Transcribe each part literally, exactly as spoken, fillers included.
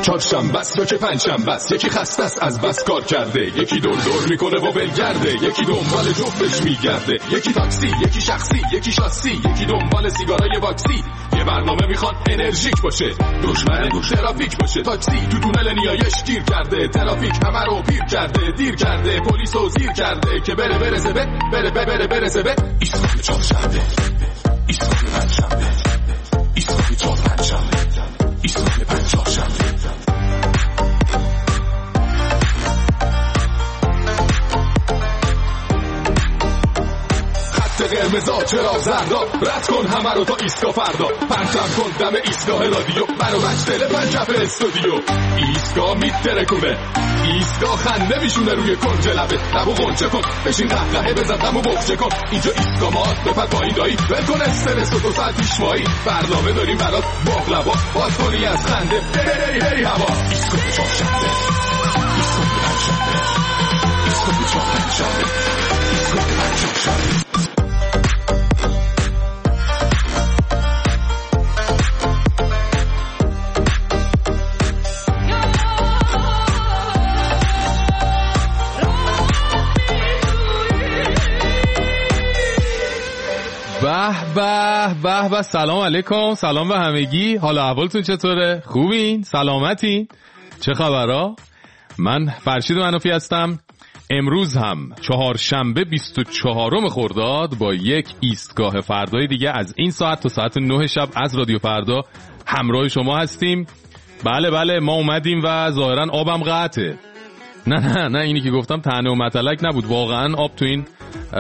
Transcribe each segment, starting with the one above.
چهارشنبه است یا که پنجشنبه است، یکی خسته است از بس کار کرده، یکی دور دور میکنه و بلگرده، یکی دنبال جفتش میگرده، یکی تاکسی، یکی شخصی، یکی شاسی، یکی دنبال سیگارای واکسی. یه برنامه میخواد انرژیک باشه، دشمن ترافیک باشه. تاکسی تو تونل نیایش گیر کرده، ترافیک همه رو پیر کرده، دیر کرده، پلیسو زیر کرده که بره برسه به بره بره برسه به ایستگاه چهارشنبه، ایستگاه پنجشنبه، ایستگاه چهارشنبه، ایستگاه پنجشنبه. قرمزا چرا زردا، رد کن همه رو تا ایستگاه فردا، پرچم کن دم ایستگاه رادیو، منو مجدل پنجف استودیو. ایستگاه میترکونه، ایستگاه خنده میشونه روی کنج لبه، لبو غنچه کن بشین قهقهه بزن دمو بخچه کن. اینجا ایستگاه ماست بپر پایین دایی، ول کن استرس و دو ساعت پیشوایی، برنامه داریم برات باقلوا، باز کنی از خنده هری هری هوا. ایستگاه چهارشنبه، ایستگاه پنجشنبه، ایستگاه چهارشنبه، ایستگاه پنجشنبه. به به به به. سلام علیکم، سلام به همگی. حالا احوالتون چطوره؟ خوبین؟ سلامتین؟ چه خبرها؟ من فرشید منافی هستم. امروز هم چهارشنبه بیست و چهارم خرداد با یک ایستگاه فردای دیگه از این ساعت تا ساعت نه شب از رادیو فردا همراه شما هستیم. بله بله ما اومدیم و ظاهرا آبم قطعه. نه نه نه اینی که گفتم طعنه و مطلق نبود، واقعا آب تو این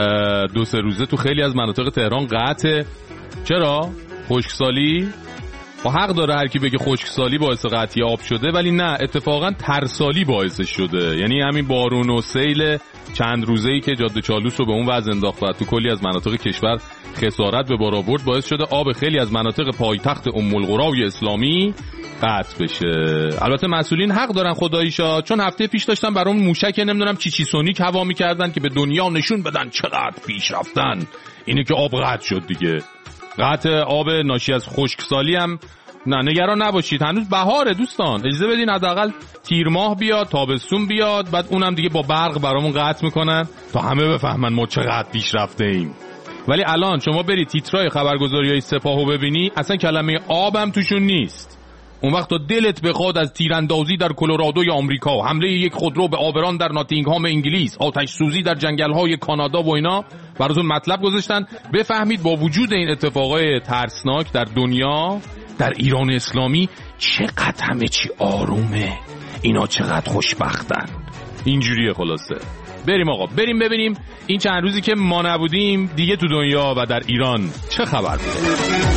دو سه روزه تو خیلی از مناطق تهران قطعه. چرا؟ خشکسالی؟ با حق داره هر کی بگه خشکسالی باعث قطعی آب شده، ولی نه، اتفاقا ترسالی باعث شده. یعنی همین بارون و سیل چند روزه‌ای که جاده چالوس رو به اون وضع انداخت و تو کلی از مناطق کشور خسارت به بار آورد، باعث شده آب خیلی از مناطق پایتخت ام القری اسلامی قطع بشه. البته مسئولین حق دارن خداییشا، چون هفته پیش داشتن برام موشک نمیدونم چی چی سونیک هوا می‌کردن که به دنیا نشون بدن چقدر پیش رفتن. اینه که آب قطع شد دیگه. قطع آب ناشی از خشکسالی هم نه، نگران نباشید، هنوز بهاره دوستان. اجازه بدین حداقل تیر ماه بیاد، تابستون بیاد، بعد اونم دیگه با برق برامون قطع میکنن تا همه بفهمن ما چقدر پیش رفته ایم. ولی الان شما برید تیترای خبرگزاری‌های سپاهو ببینی، اصلا کلمه آبم توشون نیست. اون وقت تا دلت بخواد از تیراندازی در کلرادوی آمریکا، حمله یک خودرو به آبران در ناتینگهام انگلیس، آتش سوزی در جنگل‌های کانادا و اینا براتون مطلب گذاشتن، بفهمید با وجود این اتفاقای ترسناک در دنیا، در ایران اسلامی چقدر همه چی آرومه، اینا چقدر خوشبختن. اینجوریه خلاصه. بریم آقا، بریم ببینیم این چند روزی که ما نبودیم دیگه تو دنیا و در ایران چه خبر بوده.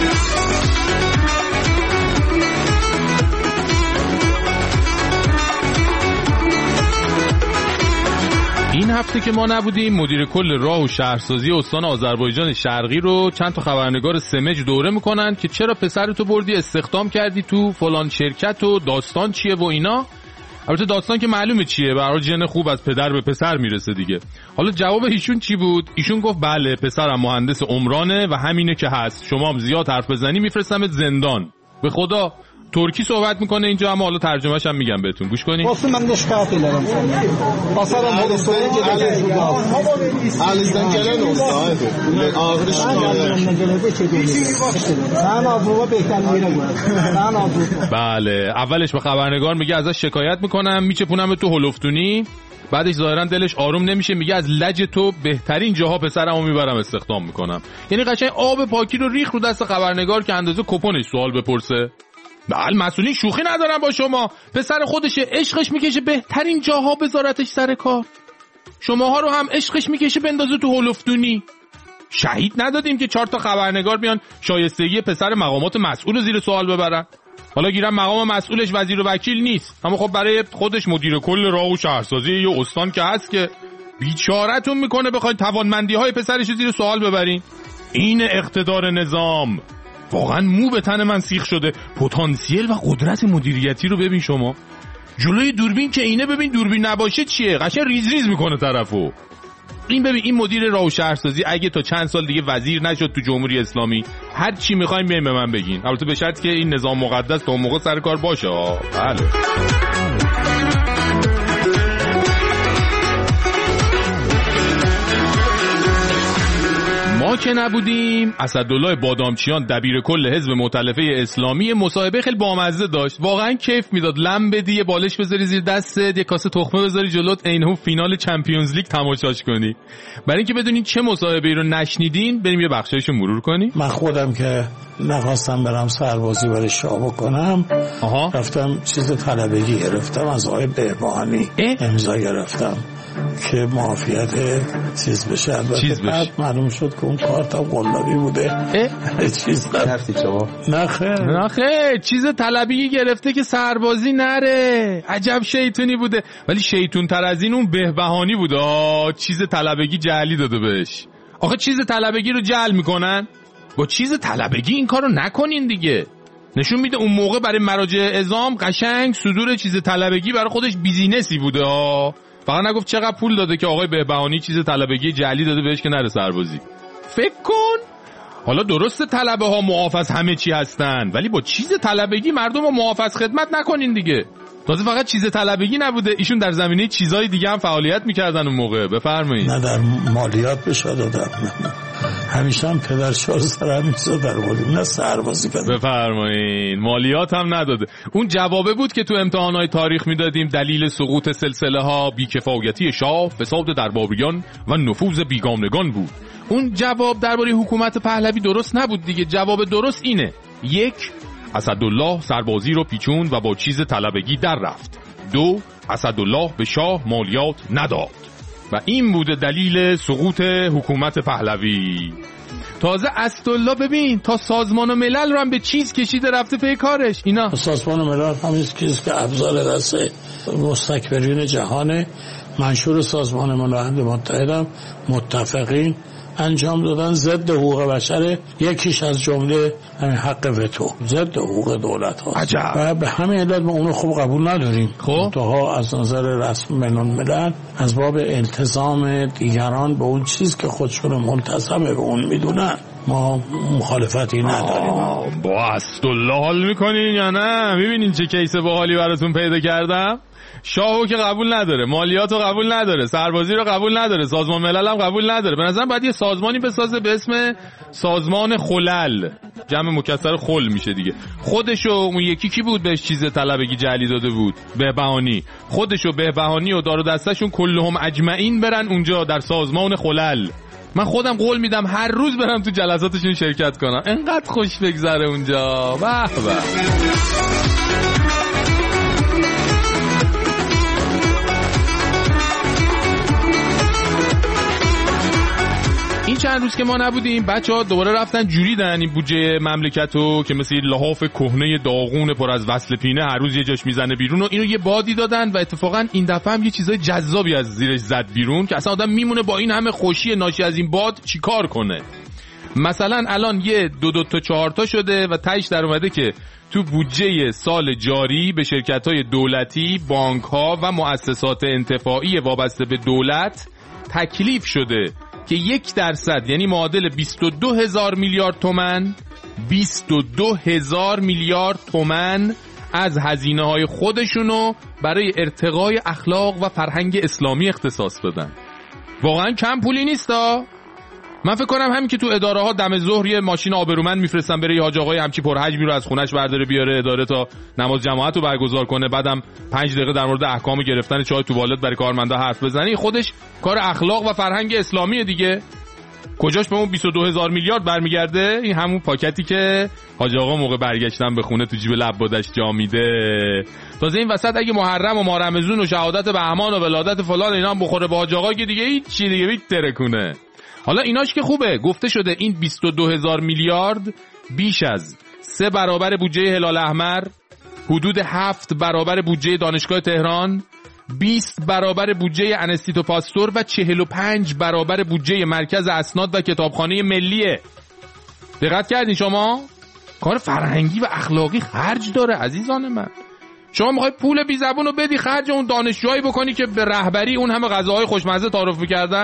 این هفته که ما نبودیم مدیر کل راه و شهرسازی استان آذربایجان شرقی رو چند تا خبرنگار سمج دوره میکنن که چرا پسرتو بردی استخدام کردی تو فلان شرکت و داستان چیه و اینا. البته داستان که معلومه چیه، برای جن خوب از پدر به پسر میرسه دیگه. حالا جواب ایشون چی بود؟ ایشون گفت بله پسرم مهندس عمرانه و همینه که هست، شما هم زیاد حرف بزنی میفرستمت زندان. به خدا ترکی صحبت میکنه اینجا، اما حالا ترجمهش هم میگم بهتون، گوش کنید. واسه من شکایت دارم. پسرم مدرسه گذاشته شده. alizden gelen olsa ağır şikayet. بله اولش به خبرنگار میگه ازش شکایت میکنم، میچپونم تو هلفتونی. بعدش ظاهرا دلش آروم نمیشه، میگه از لج تو بهترین جاها پسرمو میبرم استخدام میکنم. یعنی قشنگ آب پاکی رو ریخ رو دست خبرنگار که اندازه کپونش سوال بپرسه. بله مسئولین شوخی ندارن با شما، پسر خودشه، عشقش میکشه بهترین جاها بذارتش سر کار. شماها رو هم عشقش میکشه بندازه تو هلفتونی. شهید ندادیم که چهار تا خبرنگار بیان شایستگی پسر مقامات مسئول زیر سوال ببرن. حالا گیرم مقام مسئولش وزیر و وکیل نیست، اما خب برای خودش مدیر کل راه و شهرسازی یه استان که هست که بیچاره‌تون میکنه بخواید توانمندی‌های پسرش زیر سوال ببرین. این اقتدار نظام واقعا مو به تن من سیخ شده. پتانسیل و قدرت مدیریتی رو ببین شما. جلوی دوربین که اینه ببین دوربین نباشه چیه، قشنگ ریز ریز میکنه طرفو. این ببین این مدیر راه و شهرسازی اگه تا چند سال دیگه وزیر نشد تو جمهوری اسلامی، هر چی میخواین بیاین به من بگین، البته به شرطی که این نظام مقدس تا اون موقع سر کار باشه. بله ما که نبودیم. اسدالله بادامچیان دبیر کل حزب مؤتلفه اسلامی مصاحبه خیلی بامزه داشت، واقعا کیف میداد. لم بدی، یه بالش بذاری زیر دستت، یه کاسه تخمه بذاری جلوت، عینه فینال چمپیونز لیگ تماشاش کنی. برای اینکه بدونین چه مصاحبه‌ای رو نشنیدین بریم یه بخشایشو مرور کنیم. من خودم که نخواستم برم سربازی برای شاه بکنم، آها. رفتم چیز طلبگی گرفتم از آقای بهبهانی، امضا گرفتم که معافیت چیز بشه. البته بعد معلوم شد که اون کارت قلابی بوده. چیز نرفتی شما؟ نه خیر نه خیر، چیز طلبی گرفته که سربازی نره. عجب شیطونی بوده. ولی شیطون تر از این اون بهبهانی بوده. چیز طلبگی جعلی داده بهش. آخه چیز طلبگی رو جعل میکنن؟ با چیز طلبگی این کارو نکنین دیگه. نشون میده اون موقع برای مراجع اعزام قشنگ صدور چیز طلبگی برای خودش بیزینسی بوده. فقط نگفت چقدر پول داده که آقای بهبهانی چیز طلبگی جعلی داده بهش که نره سربازی. فکر کن. حالا درسته طلبه ها معاف از همه چی هستن، ولی با چیز طلبگی مردم رو معاف از خدمت نکنین دیگه. تازه فقط چیز طلبگی نبوده، ایشون در زمینه چیزای دیگه هم فعالیت میکردن اون موقع. بفرمایید. نه در مالیات بشه دادم، همیشه هم پدرشاه سر همیشه در بودیم، نه سربازی کردم. بفرمایید. مالیات هم نداده. اون جوابه بود که تو امتحانات تاریخ میدادیم، دلیل سقوط سلسله ها بیکفایتی شاه، فساد درباریان و نفوذ بیگانگان بود. اون جواب درباره حکومت پهلوی درست نبود دیگه. جواب درست اینه: یک، اسدالله سربازی رو پیچوند و با چیز طلبگی در رفت. دو، اسدالله به شاه مالیات نداد و این بوده دلیل سقوط حکومت پهلوی. تازه اسدالله ببین تا سازمان ملل رو هم به چیز کشیده رفته پی کارش. اینا سازمان ملل همین چیزی که ابزار دست مستکبرین جهان، منشور سازمان ملل متحد متفقین انجام دادن ضد حقوق بشر، یکیش از جمله همین حق وتو، ضد حقوق دولت ها. عجب. و به همین علت ما اونو خوب قبول نداریم. خب تا از نظر رسم بین الملل از باب التزام دیگران به اون چیز که خودشون ملتزم به اون میدونن ما مخالفتی نداریم. با اسدالله حال میکنین یا نه؟ میبینین چه کیس باحالی براتون پیدا کردم؟ شاهو که قبول نداره، مالیاتو قبول نداره، سربازی رو قبول نداره، سازمان ملل هم قبول نداره. به نظرم باید یه سازمانی بسازه به اسم سازمان خلل، جمع مکسر خل میشه دیگه. خودشو اون یکی کی بود بهش چیز طلبگی جعلی داده بود؟ بهبهانی. خودشو بهبهانی و دار و دستشون کلهم اجمعین برن اونجا در سازمان خلل. من خودم قول میدم هر روز برم تو جلساتشون شرکت کنم، انقدر خوش بگذره اونجا. به به. این چند روز که ما نبودیم بچه‌ها دوباره رفتن جوریدن این بودجه مملکتو که مثل لحاف کهنه داغون پر از وصل پینه هر روز یه جاش میزنه بیرون و اینو یه بادی دادن و اتفاقا این دفعه هم یه چیزای جذابی از زیرش زد بیرون که اصلا آدم میمونه با این همه خوشی ناشی از این باد چیکار کنه. مثلا الان یه دو دو تا چهار تا شده و تهش در اومده که تو بودجه سال جاری به شرکت‌های دولتی، بانک‌ها و مؤسسات انتفاعی وابسته به دولت تکلیف شده که یک درصد یعنی معادل بیست و دو هزار میلیارد تومان بیست و دو هزار میلیارد تومان از هزینه های خودشونو برای ارتقای اخلاق و فرهنگ اسلامی اختصاص بدن. واقعا کم پولی نیستا. من فکر کنم همین که تو اداره ها دم ظهر یه ماشین آبرومند میفرستن بره یه حاج آقای همچی پرحجمی رو از خونش برداره بیاره اداره تا نماز جماعت رو برگزار کنه، بعدم پنج دقیقه در مورد احکام گرفتن چای توالت برای کارمندا حرف بزنی، خودش کار اخلاق و فرهنگ اسلامیه دیگه. کجاش به اون بیست و دو هزار میلیارد برمیگرده؟ این همون پاکتی که حاج آقا موقع برگشتن به خونه تو جیب لبادش جا میده. تازه این وسط اگه محرم و ماه رمضان و شهادت بهمان و ولادت فلان اینا هم بخوره به حاج آقا که دیگه هیچ چی دیگه میترکونه. حالا ایناش که خوبه، گفته شده این بیست و دو هزار میلیارد بیش از سه برابر بودجه هلال احمر، حدود هفت برابر بودجه دانشگاه تهران، بیست برابر بودجه انستیتو پاستور و چهل و پنج برابر بودجه مرکز اسناد و کتابخانه ملیه. دقت کردین شما؟ کار فرهنگی و اخلاقی خرج داره عزیزان من. شما میخوای پول بی زبونو بدی خرج اون دانشجوهایی بکنی که به رهبری اون همه غذاهای خوشمزه تعارف می‌کردن؟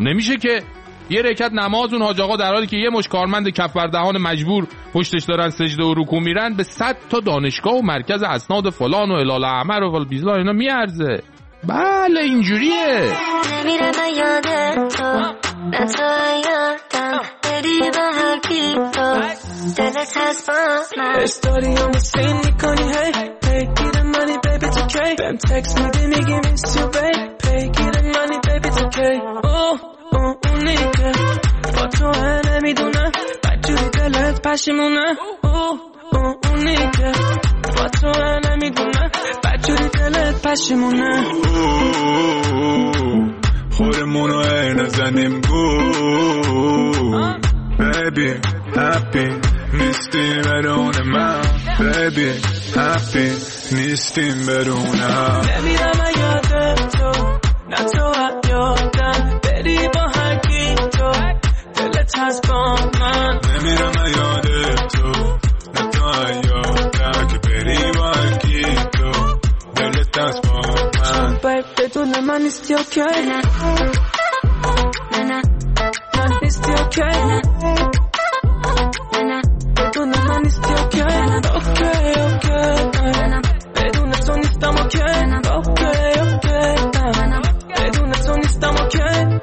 نمیشه که یه رکعت نماز اون حاج آقا در حالی که یه مش کارمند کف بر دهان مجبور پشتش دارن سجده و رکوع میرن به صد تا دانشگاه و مرکز اسناد فلان و هلال احمر و بیزلا اینا میارزه. بله اینجوریه. نمیره من یادت تو نه تو یادم بری با هر کی تو دلت هست با من استوریامو سین میکنی هی پیگیر منی بیبی تو کی بهم تکس میدی میگی میس یو بی پیگیر منی بیبی تو کی اوه اوه اونی که با تو نمیدونم بدجوری دلت پشیمونه اوه اوه اونی که با تو نمیدونم بدجوری دلت پشیمونه خودمونو ای نزنیم گو Baby happy نیستیم بدون من Baby happy نیستیم بدون هم نمیرم یادت تو نه تو یادم بری با هر کی تو دلت هست با من نمیرم یادت تو نه تو یادم که بری با هر کی تو دلت هست با من باید بدون من نیستی اوکی نه نه من نیستی اوکی نه بدون من نیستی اوکی اوکی اوکی بدون تو نیستم اوکی اوکی اوکی بدون تو نیستم اوکی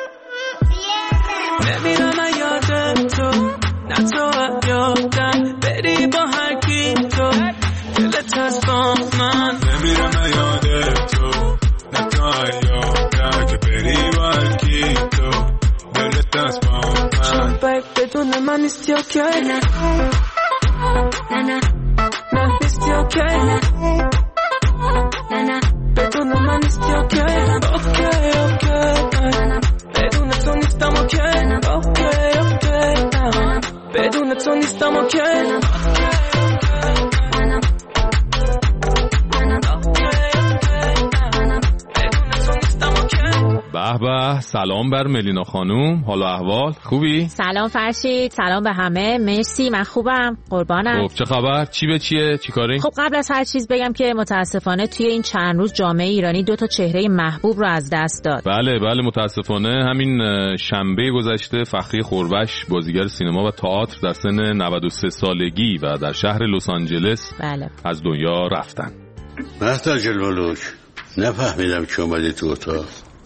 نمیرم یادت تو نه تو یادم بری با هر کی تو دلت هست با من نمیرم یادت تو نه تو یادم که بری با هر کی تو دلت هست با من باید بدون من نیستی اوکی نه نه نه من نیستی اوکی نه نه بدون من نیستی اوکی اوکی اوکی بدون تو نیستم اوکی اوکی اوکی بدون تو نیستم اوکی به به، سلام بر ملینا خانوم، حال و احوال خوبی؟ سلام فرشید، سلام به همه، مرسی، من خوبم قربانم. خب چه خبر؟ چی به چیه؟ چی کاری؟ خب قبل از هر چیز بگم که متاسفانه توی این چند روز جامعه ایرانی دو تا چهره محبوب رو از دست داد. بله بله متاسفانه همین شنبه گذشته فخری خوربش بازیگر سینما و تئاتر در سن نود و سه سالگی و در شهر لس آنجلس بله. از دنیا رفتن. محتاج الملوک، نفهمیدم که اومدی تو اتاق.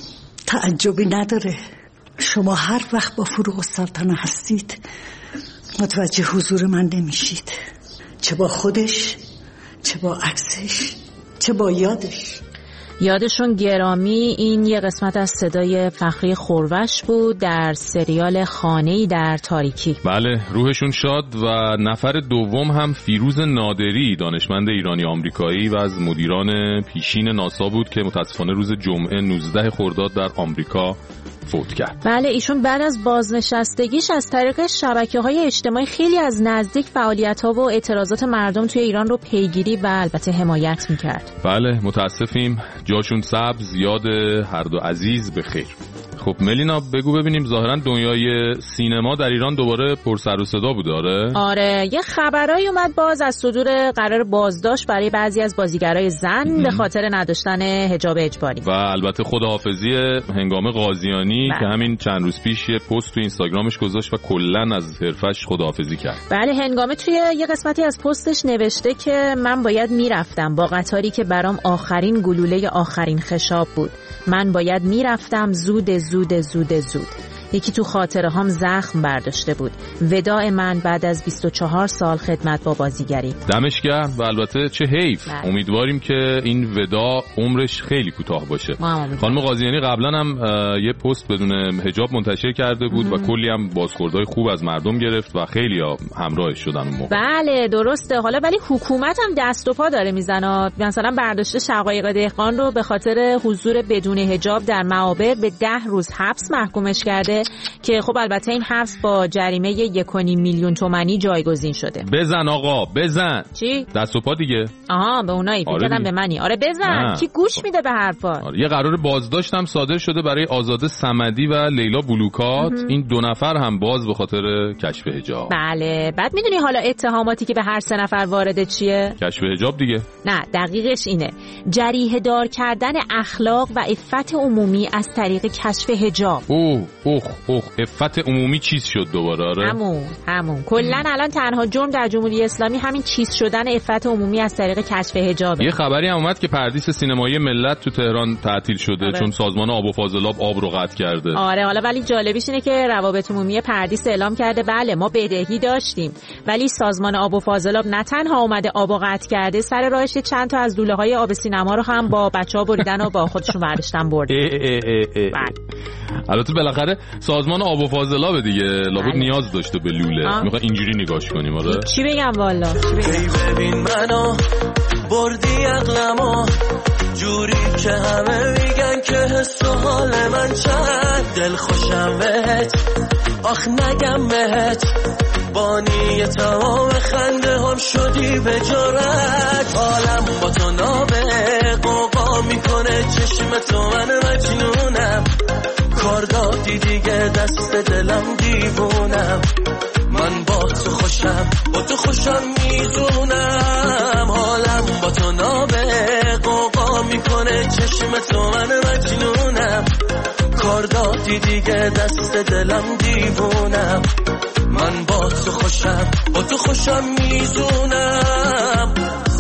تعجبی نداره، شما هر وقت با فروغ السلطنه هستید متوجه حضور من نمیشید، چه با خودش، چه با عکسش، چه با یادش. یادشون گرامی. این یه قسمت از صدای فخری خوربش بود در سریال خانه‌ای در تاریکی. بله روحشون شاد. و نفر دوم هم فیروز نادری، دانشمند ایرانی آمریکایی و از مدیران پیشین ناسا بود که متاسفانه روز جمعه نوزده خرداد در آمریکا فوت کرد. بله ایشون بعد از بازنشستگیش از طریق شبکه‌های اجتماعی خیلی از نزدیک فعالیت‌ها و اعتراضات مردم توی ایران رو پیگیری و البته حمایت می‌کرد. بله متاسفیم، جاشون سبز، یاد هر دو عزیز به خیر. خب ملینا بگو ببینیم، ظاهرا دنیای سینما در ایران دوباره پر سر و صدا بود. آره آره یه خبرایی اومد باز از صدور قرار بازداشت برای بعضی از بازیگرای زن به خاطر نداشتن حجاب اجباری و البته خداحافظی هنگام قاضیانی بله. که همین چند روز پیش یه پست تو اینستاگرامش گذاشت و کلاً از حرفش خداحافظی کرد. بله هنگامه توی یه قسمتی از پستش نوشته که من باید میرفتم با قطاری که برام آخرین گلوله آخرین خشاب بود. من باید میرفتم زود زود زود زود. یکی تو خاطره هم زخم برداشته بود. وداع من بعد از بیست و چهار سال خدمت با بازیگری. دمش گرم و البته چه حیف. بله. امیدواریم که این وداع عمرش خیلی کوتاه باشه. خانم قاضیانی قبلا هم یه پست بدون حجاب منتشر کرده بود ام. و کلی هم بازخوردهای خوب از مردم گرفت و خیلی ها همراهش شدن اون موقع. بله درسته. حالا ولی حکومت هم دست و پا داره میزنه. مثلا برداشت شقایق دهقان رو به خاطر حضور بدون حجاب در معابر به ده روز حبس محکومش کرده که خب البته این حبس با جریمه یک و نیم میلیون تومانی جایگزین شده. بزن آقا بزن. چی؟ دست و پا دیگه. آها به اونایی فکر کردم به منی. آره بزن. کی گوش میده به حرفات؟ آره. یه قرار بازداشت هم صادر شده برای آزاده صمدی و لیلا بلوکات. این دو نفر هم باز به خاطر کشف حجاب. بله. بعد میدونی حالا اتهاماتی که به هر سه نفر وارده چیه؟ کشف حجاب دیگه. نه دقیقش اینه. جریحه دار کردن اخلاق و عفت عمومی از طریق کشف حجاب. اوه اوه اوه عفت عمومی چیز شد دوباره. آره همون همون کلا الان تنها جرم در جمهوری اسلامی همین چیز شدن عفت عمومی از طریق کشف حجابه. یه خبری هم اومد که پردیس سینمایی ملت تو تهران تعطیل شده. آره. چون سازمان آب و فاضلاب آب رو قطع کرده. آره حالا ولی جالبیش اینه که روابط عمومی پردیس اعلام کرده بله ما بدهی داشتیم ولی سازمان آب و فاضلاب نه تنها اومده آب و قطع کرده سر راهش چند تا از لوله های آب سینما رو هم با بچه‌ها بریدن و با خودشون برداشتن برده. البته بالاخره سازمان آب و فاضلاب دیگه لابد نیاز داشته به لوله. میخوام اینجوری نگاش کنیم. آره چی بگم والا ببین منو بردی عقلمو جوری که همه میگن که حس و حال من چند دل خوشم بهت آخ نگم بهت بانی تمام خنده هم شدی به جرأت حالم با تو نابه قوقا میکنه چشم تو من مجنونم کار دادی دیگه دست دلم دیوونم من با تو خوشم با تو خوشم میدونم حالم با تو نابه قوقا میکنه چشم تو من مجنونم کار دادی دیگه دست دلم دیوونم من با تو خوشم با تو خوشم میدونم.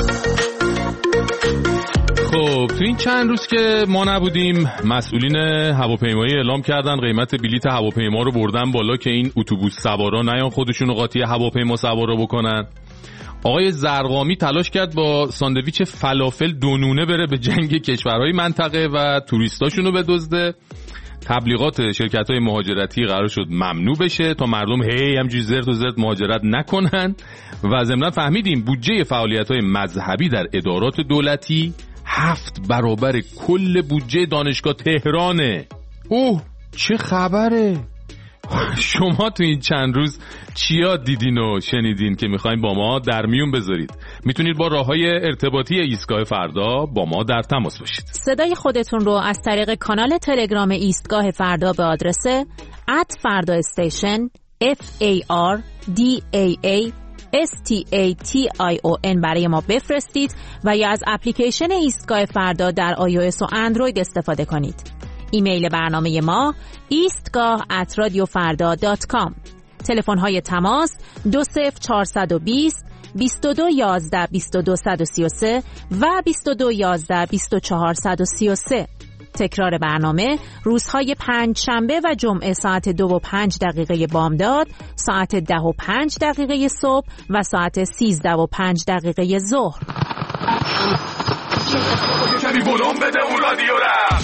خب تو این چند روز که ما نبودیم مسئولین هواپیمایی اعلام کردن قیمت بلیت هواپیما رو بردن بالا که این اتوبوس سوارا نیان خودشون رو قاطی هواپیما سوارا بکنن. آقای زرقامی تلاش کرد با ساندویچ فلافل دونونه بره به جنگ کشورهای منطقه و توریستاشون رو بدزده. تبلیغات شرکت‌های مهاجرتی قرار شد ممنوع بشه تا مردم هی همجوری زرت و زرت مهاجرت نکنن و ضمناً فهمیدیم بودجه فعالیت‌های مذهبی در ادارات دولتی هفت برابر کل بودجه دانشگاه تهرانه. اوه چه خبره؟ شما تو این چند روز چیا دیدین و شنیدین که میخواین با ما در میون بذارید؟ میتونید با راههای ارتباطی ایستگاه فردا با ما در تماس باشید. صدای خودتون رو از طریق کانال تلگرام ایستگاه فردا به آدرس ات فردا استیشن اف ای آر دی ای ای اس تی ای تی آی او ان برای ما بفرستید و یا از اپلیکیشن ایستگاه فردا در آی او اس و اندروید استفاده کنید. ایمیل برنامه ما ایستگاه ات رادیو فردا دات کام. تلفن های تماس دو صفر چهارصد و بیست بیست و دو یازده بیست و دو صد و سی و سه و بیست و دو یازده بیست و چهار صد و سی و سه. تکرار برنامه روزهای پنج شنبه و جمعه ساعت دو و پنج دقیقه بامداد، ساعت ده و پنج دقیقه صبح و ساعت سیزده و پنج دقیقه ظهر. کمی بلوم بده اون رادیو را.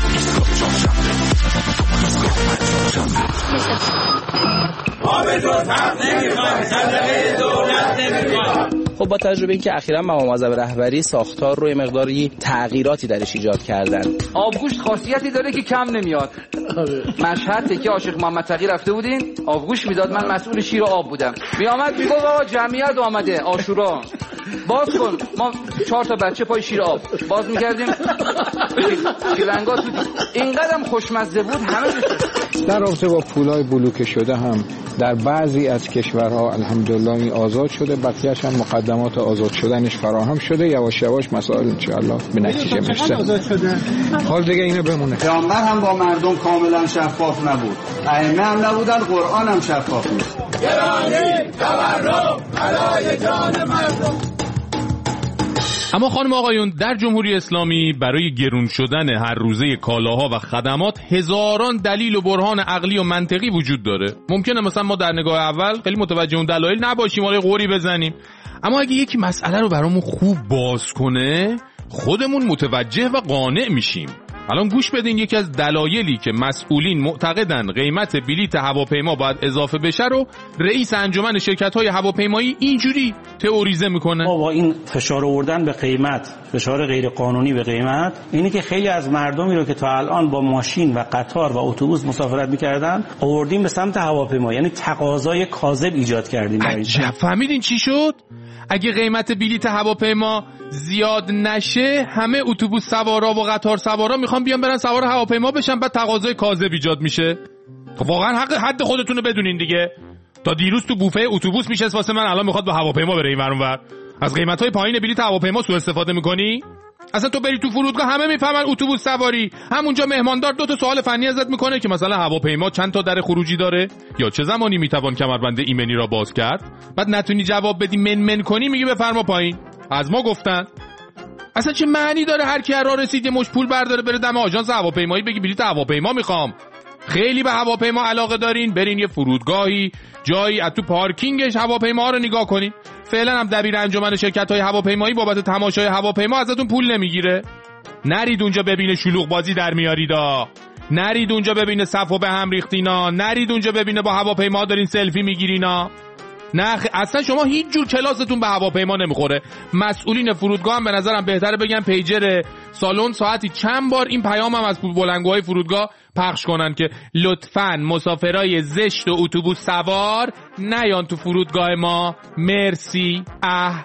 خب با تجربه این که اخیراً مقام معظم رهبری ساختار رو یه مقداری تغییراتی درش ایجاد کردن. آبگوشت خاصیتی داره که کم نمیاد. مشهد که عاشق محمد تقی رفته بودین آبگوشت میداد، من مسئول شیر و آب بودم. میامد میگفت آقا جمعیت آمده عاشورا باز کن، ما چهار تا بچه پای شیر آب باز میکردیم شیرنگا تو اینقدرم خوشمزه بود همه دوست. در رابطه با پولای بلوکه شده هم در بعضی از کشورها الحمدلله این آزاد شده، بقیه‌اش هم مقدمات آزاد شدنش فراهم شده. یواش یواش مسائل انشاءالله به نتیجه میرسه. حال دیگه اینو بمونه. پیامبر هم با مردم کاملا شفاف نبود، ائمه هم نبودن، قرآن هم شفاف نیست. گرانی تورم علای جان مردم. اما خانم آقایون، در جمهوری اسلامی برای گرون شدن هر روزه کالاها و خدمات هزاران دلیل و برهان عقلی و منطقی وجود داره. ممکنه مثلا ما در نگاه اول خیلی متوجه اون دلایل نباشیم، حالا قوری بزنیم، اما اگه یکی مسئله رو برامون خوب باز کنه خودمون متوجه و قانع میشیم. الان گوش بدین، یکی از دلایلی که مسئولین معتقدن قیمت بلیت هواپیما باید اضافه بشه رو رئیس انجمن شرکت‌های هواپیمایی اینجوری تئوریزه میکنه. با این فشار آوردن به قیمت، فشار غیر قانونی به قیمت، اینی که خیلی از مردمی رو که تا الان با ماشین و قطار و اتوبوس مسافرت میکردن آوردیم به سمت هواپیما، یعنی تقاضای کاذب ایجاد کردیم. عجب، فهمیدین چی شد؟ اگه قیمت بلیت هواپیما زیاد نشه، همه اتوبوس سوارا و قطار سوارا میخوان بیان برن سوار هواپیما بشن، بعد تقاضای کاذب ایجاد میشه. واقعا حق حد خودتون رو بدونین دیگه. تا دیروز تو بوفه اتوبوس میشست واسه من، الان میخواد با هواپیما بره این ور اون ور. از قیمت‌های پایین بلیت هواپیما سوء استفاده میکنی؟ اصلا تو بری تو فرودگاه همه میفهمن اتوبوس سواری، همونجا مهماندار دو تا سوال فنی ازت میکنه که مثلا هواپیما چند تا در خروجی داره یا چه زمانی میتوان کمربند ایمنی را باز کرد. بعد نتونی جواب بدی، من من کنی، میگی بفرما پایین. از ما گفتن. اصلا چه معنی داره هر کی راه رسید یه مش پول برداره بره دم آژانس هواپیمایی بگی بلیت هواپیما میخوام؟ خیلی به هواپیما علاقه دارین، برین یه فرودگاهی جایی از تو پارکینگش هواپیما رو نگاه کنین. فعلا هم دبیر انجمن شرکت‌های هواپیمایی بابت تماشای هواپیما ازتون پول نمیگیره. نرید اونجا ببینه شلوغ بازی در میاریدا، نرید اونجا ببینه صفو به هم ریختینا، نرید اونجا ببینه با هواپیما دارین سلفی میگیرینا. نه خ... اصلا شما هیچ جور کلاستون به هواپیما نمیخوره. مسئولین فرودگاه هم به نظرم بهتره بگن پیجر سالن ساعتی چند بار این پیام هم از بلندگوهای فرودگاه پخش کنن که لطفاً مسافرای زشت و اتوبوس سوار نیان تو فرودگاه ما، مرسی. اه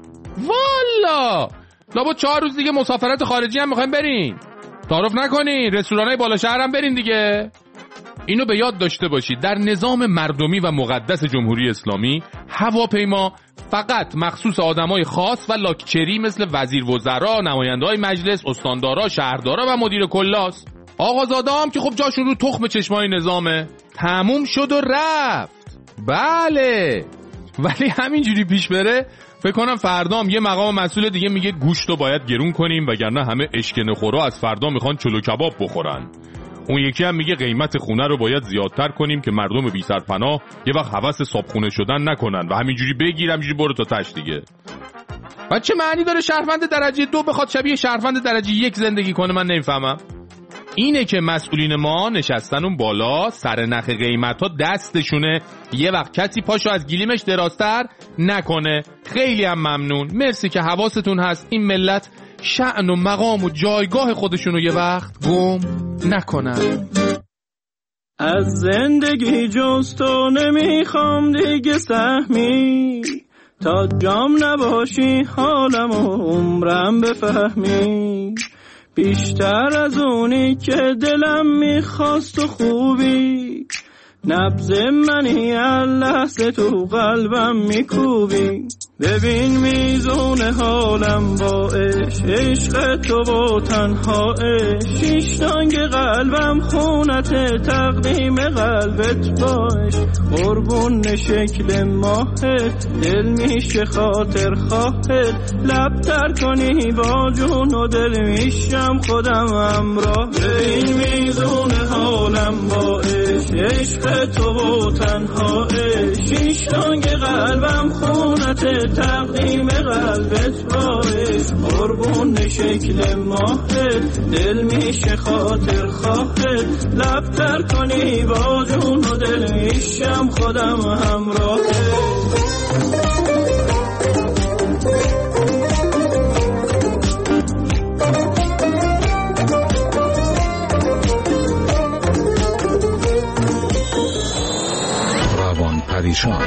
والا لابد چهار روز دیگه مسافرت خارجی هم میخوایم برین، تعارف نکنین، رستورانای بالا شهر هم برین دیگه. اینو به یاد داشته باشید، در نظام مردمی و مقدس جمهوری اسلامی هواپیما فقط مخصوص آدمای خاص و لاکچری مثل وزیر وزرا، نماینده‌های مجلس، استاندارا، شهردارا و مدیر کلاست. آقازاده هم که خب جاشون رو تخم چشمای نظامه. تموم شد و رفت. بله، ولی همینجوری پیش بره فکر کنم فردام یه مقام مسئول دیگه میگه گوشتو باید گرون کنیم وگرنه همه اشکن خورا از فردا میخوان چلو کباب بخورن. اون یکی هم میگه قیمت خونه رو باید زیادتر کنیم که مردم بی سرپناه یه وقت هوس صابخونه شدن نکنن و همینجوری بگیر همینجوری برو تا تش دیگه. و چه معنی داره شهروند درجه دو بخواد شبیه شهروند درجه یک زندگی کنه؟ من نمیفهمم. اینه که مسئولین ما نشستن اون بالا سر نخ قیمت ها دستشونه، یه وقت کسی پاشو از گلیمش درازتر نکنه. خیلی هم ممنون، مرسی که حواستون هست این ملت شأن و مقام و جایگاه خودشونو یه وقت گم نکنن. از زندگی جز تو نمیخوام دیگه سهمی، تا جام نباشی حالم و عمرم بفهمی، بیشتر از اونی که دلم میخواست و خوبی، نبض منی لحظه تو قلبم میکوبی. ببین میزون حالم با عشق، عشق تو با تنهایش، شیشتانگ قلبم خونت تقدیم قلبت باش، قربون شکل ماهت دل میشه خاطر خواهت، لب تر کنی با جون و دل میشم خودم همراه. ببین میزون حالم با عشق، عشق تو با تنهایش، شیشتانگ قلبم خونت تقدیم قلبت باش، قربون شکل ماهت دل میشه خاطر خواهت، لب تر کنی با جون و دل میشم خودم همراهت. روان پریشان.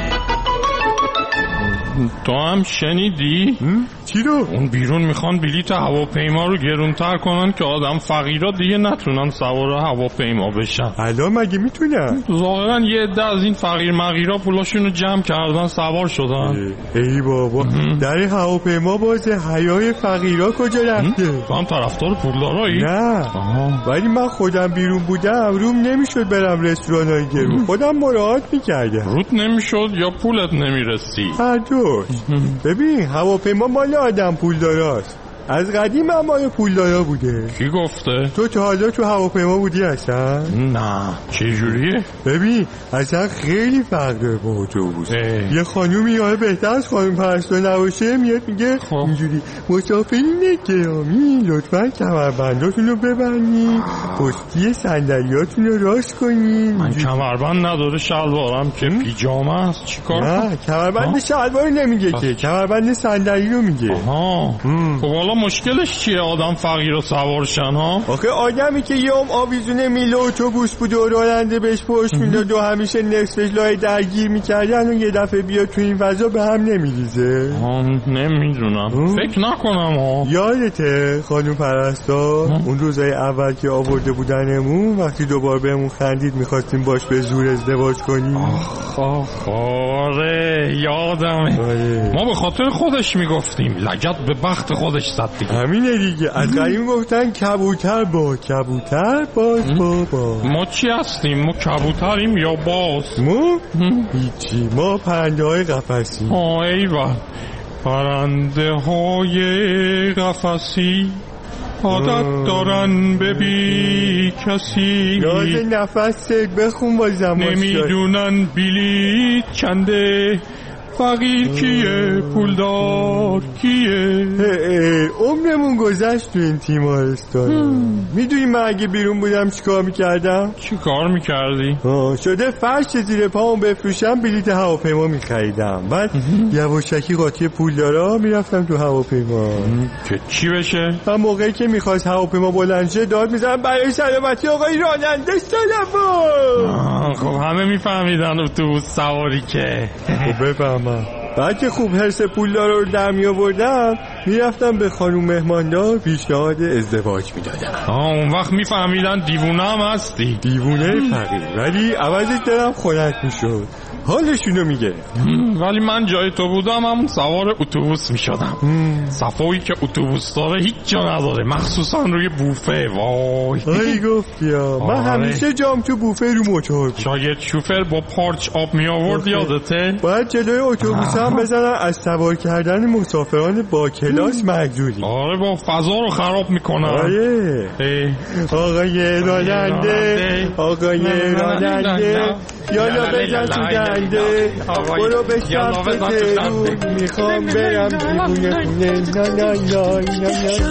تو هم شنیدی؟ چی رو؟ اون بیرون میخوان بلیت هواپیما رو گرونتر کنن که آدم فقیرا دیگه نتونن سوار هواپیما بشن. الان مگه میتونن؟ ظاهرا یه عده از این فقیر مغیرا پولاشون رو جمع کردن سوار شدن. ای بابا، در هواپیما بازه، حیای فقیرا کجا رفته؟ تو هم طرفدار پولدارایی؟ نه آه. ولی من خودم بیرون بودم روم نمیشد برم رستورانای گرون، خودم مراعات میکردم. روت نمیشد یا پولت نمیرسی؟ هر دو. ببین هواپیما مال آدم پول داراست، از قدیم هم مال پولدارا بوده. کی گفته؟ تو تا حالا تو هواپیما بودی اصلا؟ نه. چه جوریه؟ ببین اصلا خیلی فرق داره با اتوبوس. یه خانومی یا بهتر از خانم پرستار نباشه میاد میگه اینجوری مسافرین گرامی لطفاً کمربنداتون رو ببندید، پشتی صندلیاتون رو راست کنید. من کمربند نداره شلوارم که پیجامه است. چیکار کنم؟ نه کمربند شلوار نمیگه که، کمربند صندلی رو میگه. آها. خب حالا مشکلش چیه آدم فقیر و سوارشن ها؟ آخه آدمی که یه عمر آویزون میله اتوبوس بود و راننده بهش پشت میداد و همیشه نصفش لای درگیر میکردن و یه دفعه بیاد تو این فضا به هم نمیریزه؟ نمیدونم، فکر نکنم ها. یادته خانم پرستار اون روزای اول که آورده بودنمون وقتی دوباره بهمون خندید میخواستیم باش به زور ازدواج کنیم؟ آخ آخ آره یادمه. آره. ما به خاطر خودش میگفتیم، لگد به بخت خودش زد دیگه. همینه دیگه، از قدیم گفتن کبوتر با کبوتر باز بابا. ما چی هستیم؟ ما کبوتریم یا باز؟ ما؟ هیچی، ما پرنده های قفسی. آه ایوه، پرنده های قفسی عادت دارن به بی کسی، یاد نفست بخون با زمان نمیدونن بلیط چنده، فقیر کیه پولدار کیه. عمرمون گذشت تو این تیمارستان. میدونی من اگه بیرون بودم چیکار میکردم؟ چیکار میکردی؟ شده فرش زیر پامون بفروشم بلیط هواپیما میخریدم، بعد یواشکی قاطی پولدارا میرفتم تو هواپیما. که چی بشه؟ من موقعی که میخواست هواپیما بلند شه داد میزنم برای سلامتی آقای راننده سلام. خب همه میفهمیدن اتوبوس سواری که. خب بفهم. بعد که خوب حرص پولدارا رو در می آوردم میرفتم به خانوم مهماندار پیشنهاد ازدواج میدادم. آه اون وقت میفهمیدن دیوونه هم هستی. دیوونه فقیر، ولی عوضش دلم خنک میشد، حالشونو میگه. ولی من جای تو بودم هم سوار اتوبوس میشدم. صفایی که اتوبوس داره هیچ جا نداره، مخصوصا روی بوفه. وای ای گفتی ها، من همیشه جام تو بوفه رو موتور بود. شاید شوفر با پارچ آب می آورد یادته؟ باید جلوی اتوبوس هم بزنن از سوار کردن مسافران با کلاس مجبوری. آره با فضا رو خراب میکنن. آره آقای راننده آقای راننده یالا بزن تو دنده، برو به سمت تهرون، میخوام برم دیوونه خونه. نا نا نا نا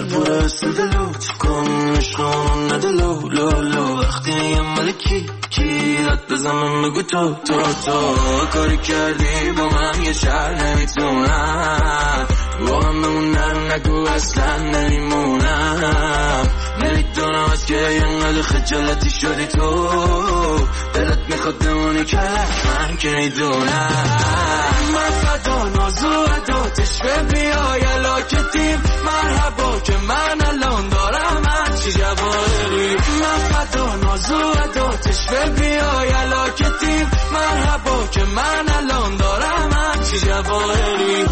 نا وقتی ملکی کیرت بزنم بگو تو تو تو کاری کردی با من یه شهر نمیتونم با هم بمونم، نگو اصلا نمیمونم. نمیدونم از که اینقدر خجالتی شدی تو، دلت میخواد بمونی که من که میدونم. من فدا نازو عداتش به بیای علاکتیم، مرحبا که من الان دارم هرچی جواهری. من فدا نازو عداتش به بیای علاکتیم، مرحبا که من الان دارم هرچی جواهری.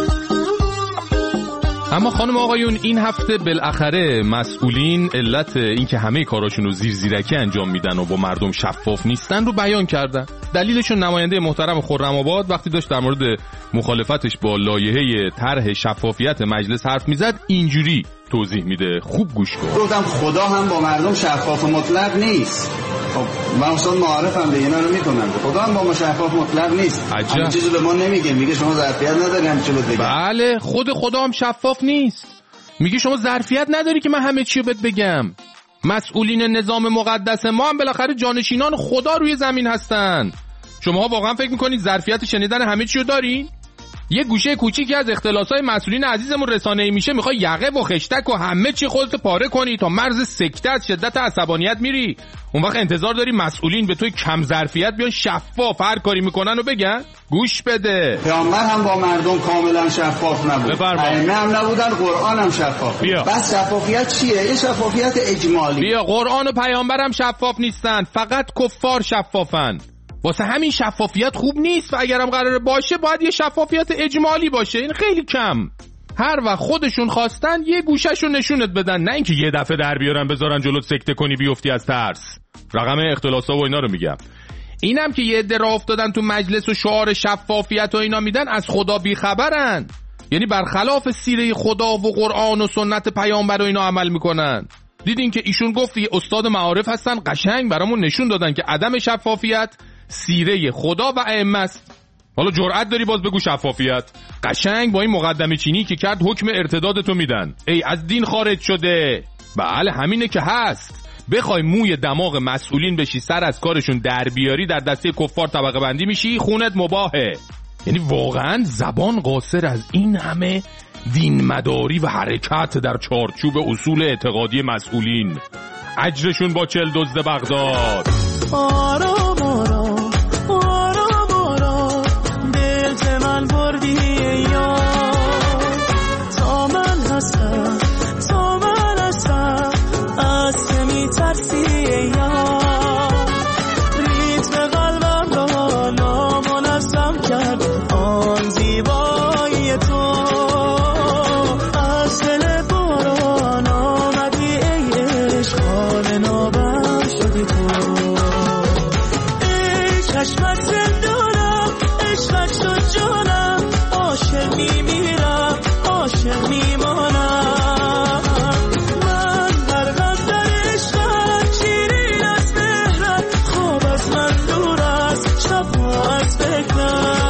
اما خانم آقایون این هفته بالاخره مسئولین علت اینکه همه کاراشون رو زیر زیرکی انجام میدن و با مردم شفاف نیستن رو بیان کردن. دلیلشون نماینده محترم خرم‌آباد وقتی داشت در مورد مخالفتش با لایحه طرح شفافیت مجلس حرف میزد اینجوری توضیح میده، خوب گوش کن. گفتم خدا هم با مردم شفاف مطلق نیست. خب من اصلا معارفم به اینا رو میکنم، خدا هم با ما شفاف مطلق نیست. همه چیزو به ما نمیگه، میگه شما ظرفیت نداری همه چی رو بگی. بله خود خدا هم شفاف نیست، میگه شما ظرفیت نداری که من همه چی رو بهت بگم. مسئولین نظام مقدس ما هم بالاخره جانشینان خدا روی زمین هستن. شما واقعا فکر میکنید ظرفیت شنیدن همه چی رو دارین؟ یه گوشه کوچیکی از اختلاسای مسئولین عزیزمون رسانه‌ای میشه، میخوای یقه و خشتک و همه چی خودت پاره کنی تا مرز سکته از شدت عصبانیت میری. اون وقت انتظار داری مسئولین به توی کم ظرفیت بیان شفاف هر کاری میکنن و بگن؟ گوش بده. پیامبر هم با مردم کاملا شفاف نبود، ائمه هم نبودن، قرآن هم شفاف. بس شفافیت چیه؟ این شفافیت اجمالی. بیا قرآن و پیامبر هم شفاف نیستن، فقط کفار شفافن. واسه همین شفافیت خوب نیست و اگرم قراره باشه باید یه شفافیت اجمالی باشه. این خیلی کم. هر وقت خودشون خواستن یه گوشهشون نشونت بدن، نه اینکه یه دفعه در بیارن بذارن جلوت سکته کنی بیفتی از ترس. رقم اختلاسا و اینا رو میگم. اینم که یه عده راه افتادن تو مجلس و شعار شفافیت و اینا میدن از خدا بیخبرن. یعنی برخلاف سیره خدا و قرآن و سنت پیامبر و اینا عمل میکنن. دیدین که ایشون گفت یه استاد معارف هستن، قشنگ برامون نشون دادن که عدم شفافیت سیره خدا و ائمه است. حالا جرأت داری باز بگو شفافیت؟ قشنگ با این مقدمه چینی که کرد حکم ارتدادتو میدن. ای از دین خارج شده. بله همینه که هست. بخوای موی دماغ مسئولین بشی، سر از کارشون در بیاری، در دسته کفار طبقه بندی میشی، خونت مباهه. یعنی واقعا زبان قاصر از این همه دین مداری و حرکت در چارچوب اصول اعتقادی مسئولین. اجرشون با چل دزد بغداد. آرام آرام آرام آرام دل من بردی یا تا من هستم تا من هستم از که میترسی یا ریتم قلبم را نامنظم کرد آن زیبایی تو. از دل باران آمدی ای عشق حال نابم شدی تو. ای چشمت زندانم عشقت شد جانم، عاشق میمیرم عاشق میمانم. من غرقم در عشقت شیرین از مهرت، خواب از من دور است شب ها از فکرم.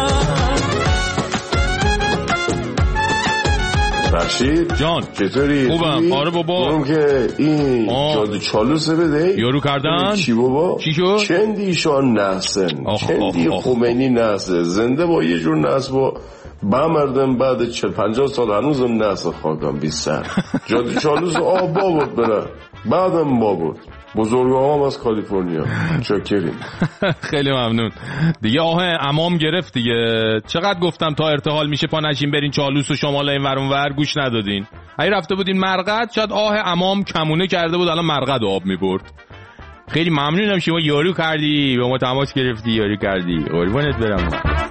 فرشید جان چطوری؟ خوبم. آره بابا. برم که این جاده چالوسه بده یارو کردن چی بابا؟ چی شد؟ چندیشان نحسن چندی خمینی نحسه زنده با یه جور نحس با بمردم بعد چل پنجاه سال هنوزم نحس خواهدم بی سر. جاده چالوس آبا بود بره بعدم با بود بزرگا هم از کالیفرنیا. چاکریم. خیلی ممنون دیگه. آه امام گرفت دیگه. چقدر گفتم تا ارتحال میشه پا نشین برین چالوس و شمال این ور اون ور، گوش ندادین. اگه رفته بودین مرقد شاید آه امام کمونه کرده بود، الان مرقد آب میبرد. خیلی ممنونم شما یارو کردی، به ما تماس گرفتی، یارو کردی. قربونت برم.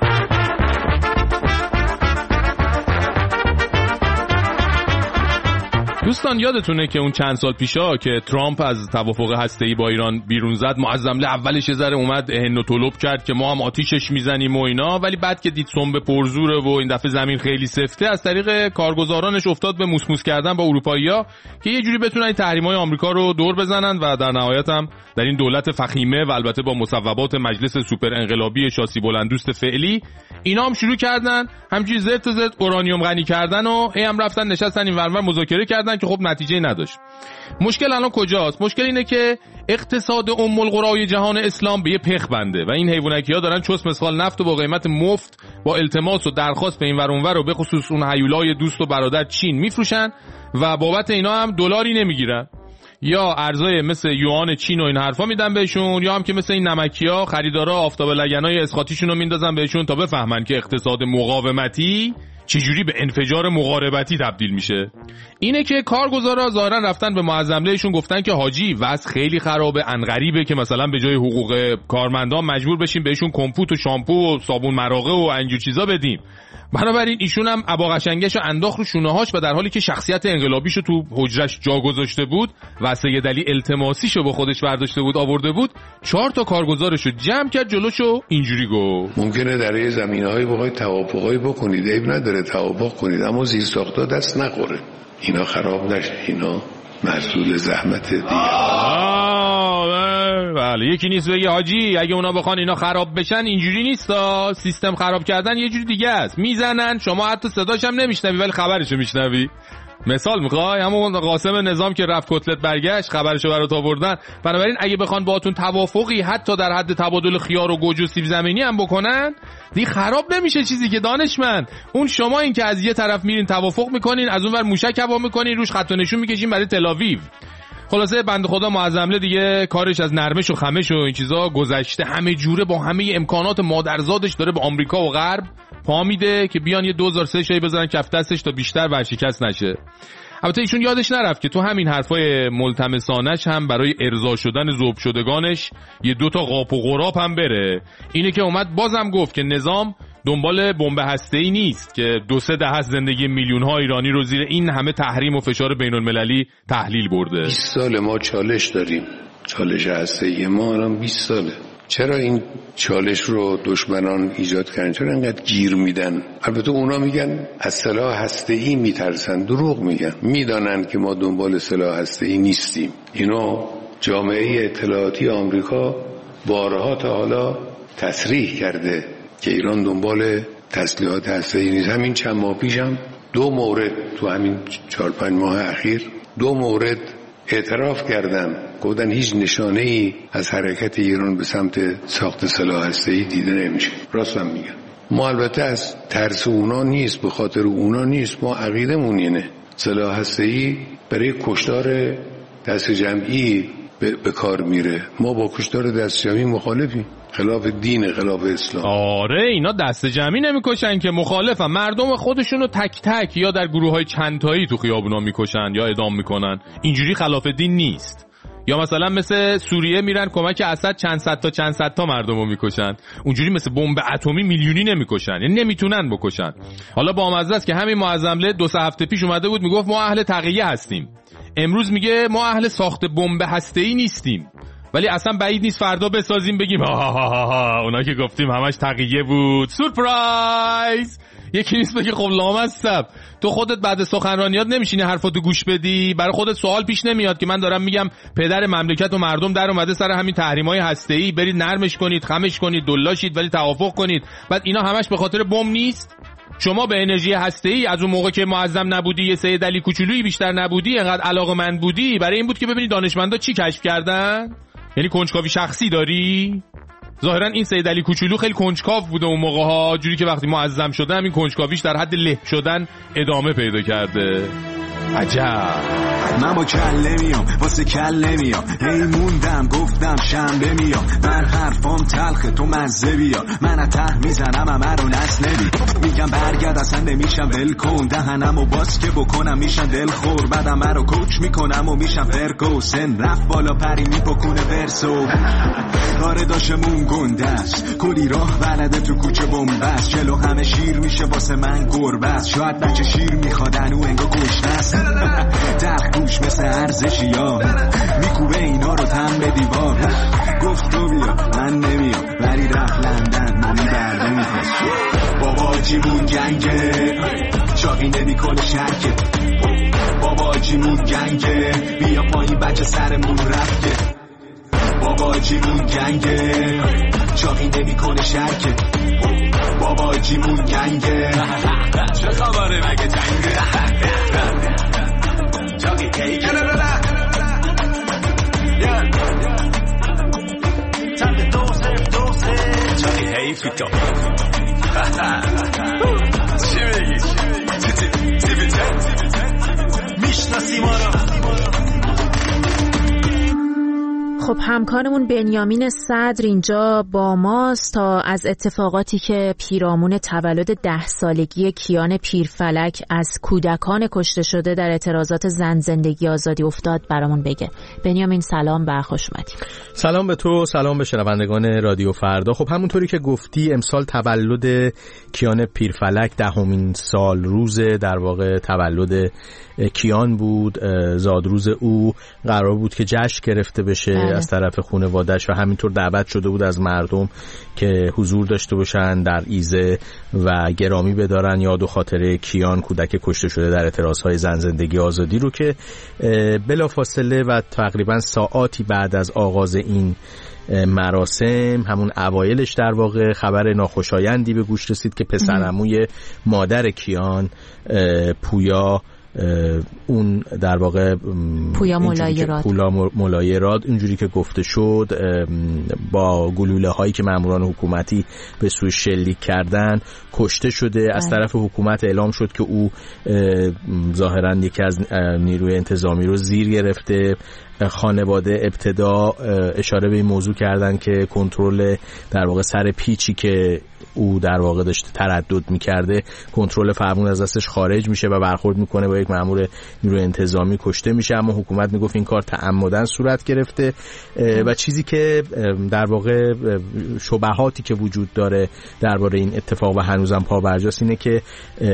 دوستان یادتونه که اون چند سال پیشا که ترامپ از توافق هسته‌ای با ایران بیرون زد، معظمله اولش یه ذره اومد هن و طلب کرد که ما هم آتیشش میزنیم و اینا، ولی بعد که دید سنب پرزوره و این دفعه زمین خیلی سفته، از طریق کارگزارانش افتاد به موسموس کردن با اروپایی‌ها که یه جوری بتونن این تحریم‌های آمریکا رو دور بزنن و در نهایت هم در این دولت فخیمه و البته با مصوبات مجلس سوپر انقلابی شاسی بلندوست فعلی اینا هم شروع کردن همینجوری زرت زرت اورانیوم غنی کردن و هی هم رفتن نشستن این ورور مذاکره کردن که خب نتیجه نداشت. مشکل الان کجاست؟ مشکل اینه که اقتصاد ام القرای جهان اسلام به یه پخ بنده و این حیوانکی‌ها دارن چوس مسخال نفت و با قیمت مفت با التماس و درخواست به این ور اون ور و به خصوص اون هیولای دوست و برادر چین میفروشن و بابت اینا هم دلاری نمیگیرن، یا ارزای مثل یوان چین و این حرفا میدن بهشون، یا هم که مثل این نمکیا خریدارا آفتاب لگنای اسقاطیشون رو میندازن بهشون تا بفهمن که اقتصاد مقاومتی چجوری به انفجار مقاربتی تبدیل میشه. اینه که کارگزارا ظاهرا رفتن به معظملهشون گفتن که حاجی وضع خیلی خرابه، انغریبه که مثلا به جای حقوق کارمندان مجبور بشیم بهشون کمپوت و شامپو و صابون مراغه و اینجور چیزا بدیم. بنابراین ایشون هم ابا قشنگشو انداخت رو شونه‌هاش و در حالی که شخصیت انقلابیشو تو حجرش جا گذاشته بود و سید علی التماسیشو با خودش برداشته بود آورده بود، چهار تا کارگزارشو جمع کرد جلوشو اینجوری گفت ممکنه در یه زمینه‌های بخواید توافقای بکنید، عیب نداره توافق کنید، اما زیر ساخت‌ها دست نخوره، اینا خراب نشه، اینا محصول زحمت دیگه. بله یکی نیست بگه حاجی اگه اونا بخوان اینا خراب بشن اینجوری نیستا، سیستم خراب کردن یه جوری دیگه است، میزنن شما حتی صداش هم نمیشنوی ولی خبرشو میشنوی. مثال میخوای همون قاسم نظام که رفت کتلت برگشت خبرشو برات آوردن. بنابراین اگه بخوان باهاتون توافقی حتی در حد تبادل خیار و گوجه و سیب زمینی هم بکنن دیگه خراب نمیشه چیزی که دانشمند. اون شما این که از یه طرف میرین توافق میکنین از اون ور موشک هوا میکنین روش خط و نشون میکشین برای تل آویو. خلاصه بنده خدا معظمله دیگه کارش از نرمش و خمش و این چیزا گذشته، همه جوره با همه امکانات مادرزادش داره به آمریکا و غرب پا میده که بیان یه دو هزار سه شایی بزنن کف دستش تا بیشتر ورشکست نشه. البته ایشون یادش نرفت که تو همین حرفای ملتمسانش هم برای ارضا شدن ذوب شدگانش یه دوتا قاپ و غراب هم بره. اینه که اومد بازم گفت که نظام دنبال بمب هسته‌ای نیست که دو سه دهه زندگی میلیون‌ها ایرانی رو زیر این همه تحریم و فشار بین‌المللی تحلیل برده. بیست سال ما چالش داریم، چالش هسته‌ای ما الان بیست ساله. چرا این چالش رو دشمنان ایجاد کردن؟ چرا اینقدر گیر میدن؟ البته اونا میگن از سلاح هسته‌ای میترسن. دروغ میگن. میدانن که ما دنبال سلاح هسته‌ای نیستیم. اینا جامعه اطلاعاتی آمریکا بارها تا حالا تصریح کرده که ایران دنبال تسلیحات هسته‌ای نیست. همین چند ماه پیشم دو مورد تو همین چهار پنج ماه اخیر دو مورد اعتراف کردن، گفتن هیچ نشانه ای از حرکت ایران به سمت ساخت سلاح هسته‌ای دیده نمیشه. راستم میگم. ما البته از ترس اونا نیست، به خاطر اونا نیست، ما عقیدمون اینه سلاح هسته‌ای برای کشتار دست جمعی به, به کار میره. ما با کشتار دست جمعی مخالفیم، خلاف دین، خلاف اسلام. آره اینا دست جمعی نمیکشن که، مخالفن. مردم خودشونو تک تک یا در گروه‌های چند تایی تو خیابونا میکشن یا اعدام میکنن. اینجوری خلاف دین نیست. یا مثلا مثل سوریه میرن کمک اسد چند صد تا چند صد تا مردمو میکشن. اونجوری مثل بمب اتمی میلیونی نمیکشن، یعنی نمیتونن بکشن. حالا بامزه است که همین معظمله دو سه هفته پیش اومده بود میگفت ما اهل تقیه هستیم، امروز میگه ما اهل ساخت بمب هسته‌ای نیستیم. ولی اصلا بعید نیست فردا بسازیم بگیم ها ها ها ها اونا که گفتیم همش تقیه بود، سورپرایز. یکی نیست بگه خب لامصب تو خودت بعد سخنرانیات نمیشینی حرفاتو گوش بدی؟ برای خودت سوال پیش نمیاد که من دارم میگم پدر مملکت و مردم در اومده سر همین تحریم‌های هسته‌ای، برید نرمش کنید، خمش کنید، دلاشید ولی توافق کنید، بعد اینا همش به خاطر بمب نیست؟ شما به انرژی هسته‌ای از اون موقع که معظم نبودی، یه سید علی کوچولویی بیشتر نبودی، انقدر علاقه‌مند بودی برای این بود که ببینی دانشمندا چی کشف کردن؟ یعنی کنجکاوی شخصی داری؟ ظاهرا این سید علی کوچولو خیلی کنجکاو بوده اون موقع ها، جوری که وقتی معظم شده همین کنجکاویش در حد له شدن ادامه پیدا کرده. عجب. من با کله میام واسه کله میام، هی موندم گفتم شنبه میام، من حرفام تلخه تو مزه بیا، من ته میزنم همه رو نسنبی، میگم برگرد اصلا نمیشم ول کن، دهنم و باز که بکنم میشن دل خور، بعدم من رو کوچ میکنم و میشم فرگوسن، رفت بالا پری میپکونه ورسو، داره داشمون گندست کلی راه بلده تو کوچه بومبست، چلو همه شیر میشه واسه من گربست، شاید بچه شیر میخوادن و انگا گشنست، دخ گوش مثل ارزشی ها میکوبه اینا رو تن به دیوار، گفت تو بیا من نمیام ولی رفت لندن مامی برده میخواست، باباجیمون گنگه چاقی نمیکنه شرکه، باباجیمون گنگه بیا پایین بچه سرمون رفته، باباجیمون گنگه چاقی نمیکنه شرکه، باباجیمون گنگه چه خبره مگه جنگه چاقی کی چند دوسه دوسه چاقی حیفی تو چی بگی چی بیته میشناسی ما رو. خب همکارمون بنیامین صدر اینجا با ماست تا از اتفاقاتی که پیرامون تولد ده سالگی کیان پیرفلک از کودکان کشته شده در اعتراضات زن زندگی آزادی افتاد برامون بگه. بنیامین سلام و خوش اومدی. سلام به تو، سلام به شنوندگان رادیو فردا. خب همونطوری که گفتی امسال تولد کیان پیرفلک دهمین سال روز در واقع تولد کیان بود. زادروز او قرار بود که جشن گرفته بشه اه. از طرف خانواده‌اش و همینطور دعوت شده بود از مردم که حضور داشته باشن در ایزه و گرامی بدارن یاد و خاطره کیان کودک کشته شده در اعتراضهای زن زندگی آزادی رو که بلافاصله و تقریبا ساعاتی بعد از آغاز این مراسم همون اوایلش در واقع خبر ناخوشایندی به گوش رسید که پسرعموی مادر کیان پویا اون در واقع پویا ملایراد پویا ملایراد اینجوری که گفته شد با گلوله هایی که ماموران حکومتی به سوی شلیک کردن کشته شده. اه. از طرف حکومت اعلام شد که او ظاهرا یکی از نیروی انتظامی رو زیر گرفته. خانواده ابتدا اشاره به این موضوع کردن که کنترل در واقع سر پیچی که او در واقع داشته تردد میکرده کنترل فرمون از دستش خارج میشه و برخورد میکنه با یک مأمور نیروی انتظامی کشته میشه، اما حکومت میگفت این کار تعمدن صورت گرفته و چیزی که در واقع شبهاتی که وجود داره درباره این اتفاق و هنوزم پابرجاست اینه که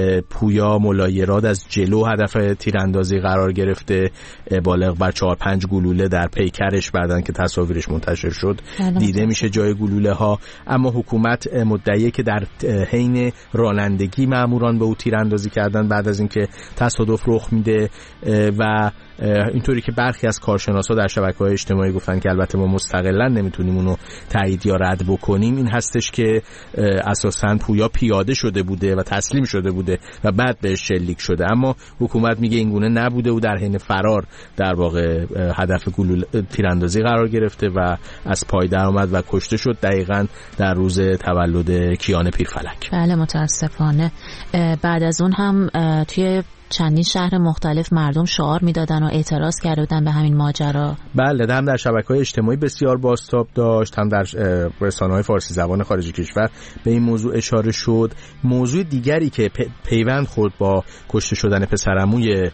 پویا ملایراد از جلو هدف تیراندازی قرار گرفته، بالغ بر چهار پنج گلوله در پیکرش بعدن که تصاویرش منتشر شد دیده میشه جای گلوله ها. اما حکومت مدعیه که در حین رانندگی ماموران به او تیراندازی کردن بعد از اینکه تصادف رخ میده و اینطوری که برخی از کارشناسا در شبکه‌های اجتماعی گفتن که البته ما مستقلاً نمیتونیم اونو تایید یا رد بکنیم، این هستش که اساساً پویا پیاده شده بوده و تسلیم شده بوده و بعد بهش شلیک شده. اما حکومت میگه این گونه نبوده و در حین فرار در واقع هدف گلوله تیراندازی قرار گرفته و از پای در اومد و کشته شد دقیقاً در روز تولد کیان پیرفلک. بله متاسفانه بعد از اون هم توی چندین شهر مختلف مردم شعار میدادن و اعتراض کردن به همین ماجرا. بله، هم در شبکه‌های اجتماعی بسیار بازتاب داشت، هم در رسانه‌های فارسی زبان خارج کشور به این موضوع اشاره شد. موضوع دیگری که پیوند خورد با کشته شدن پسرعموی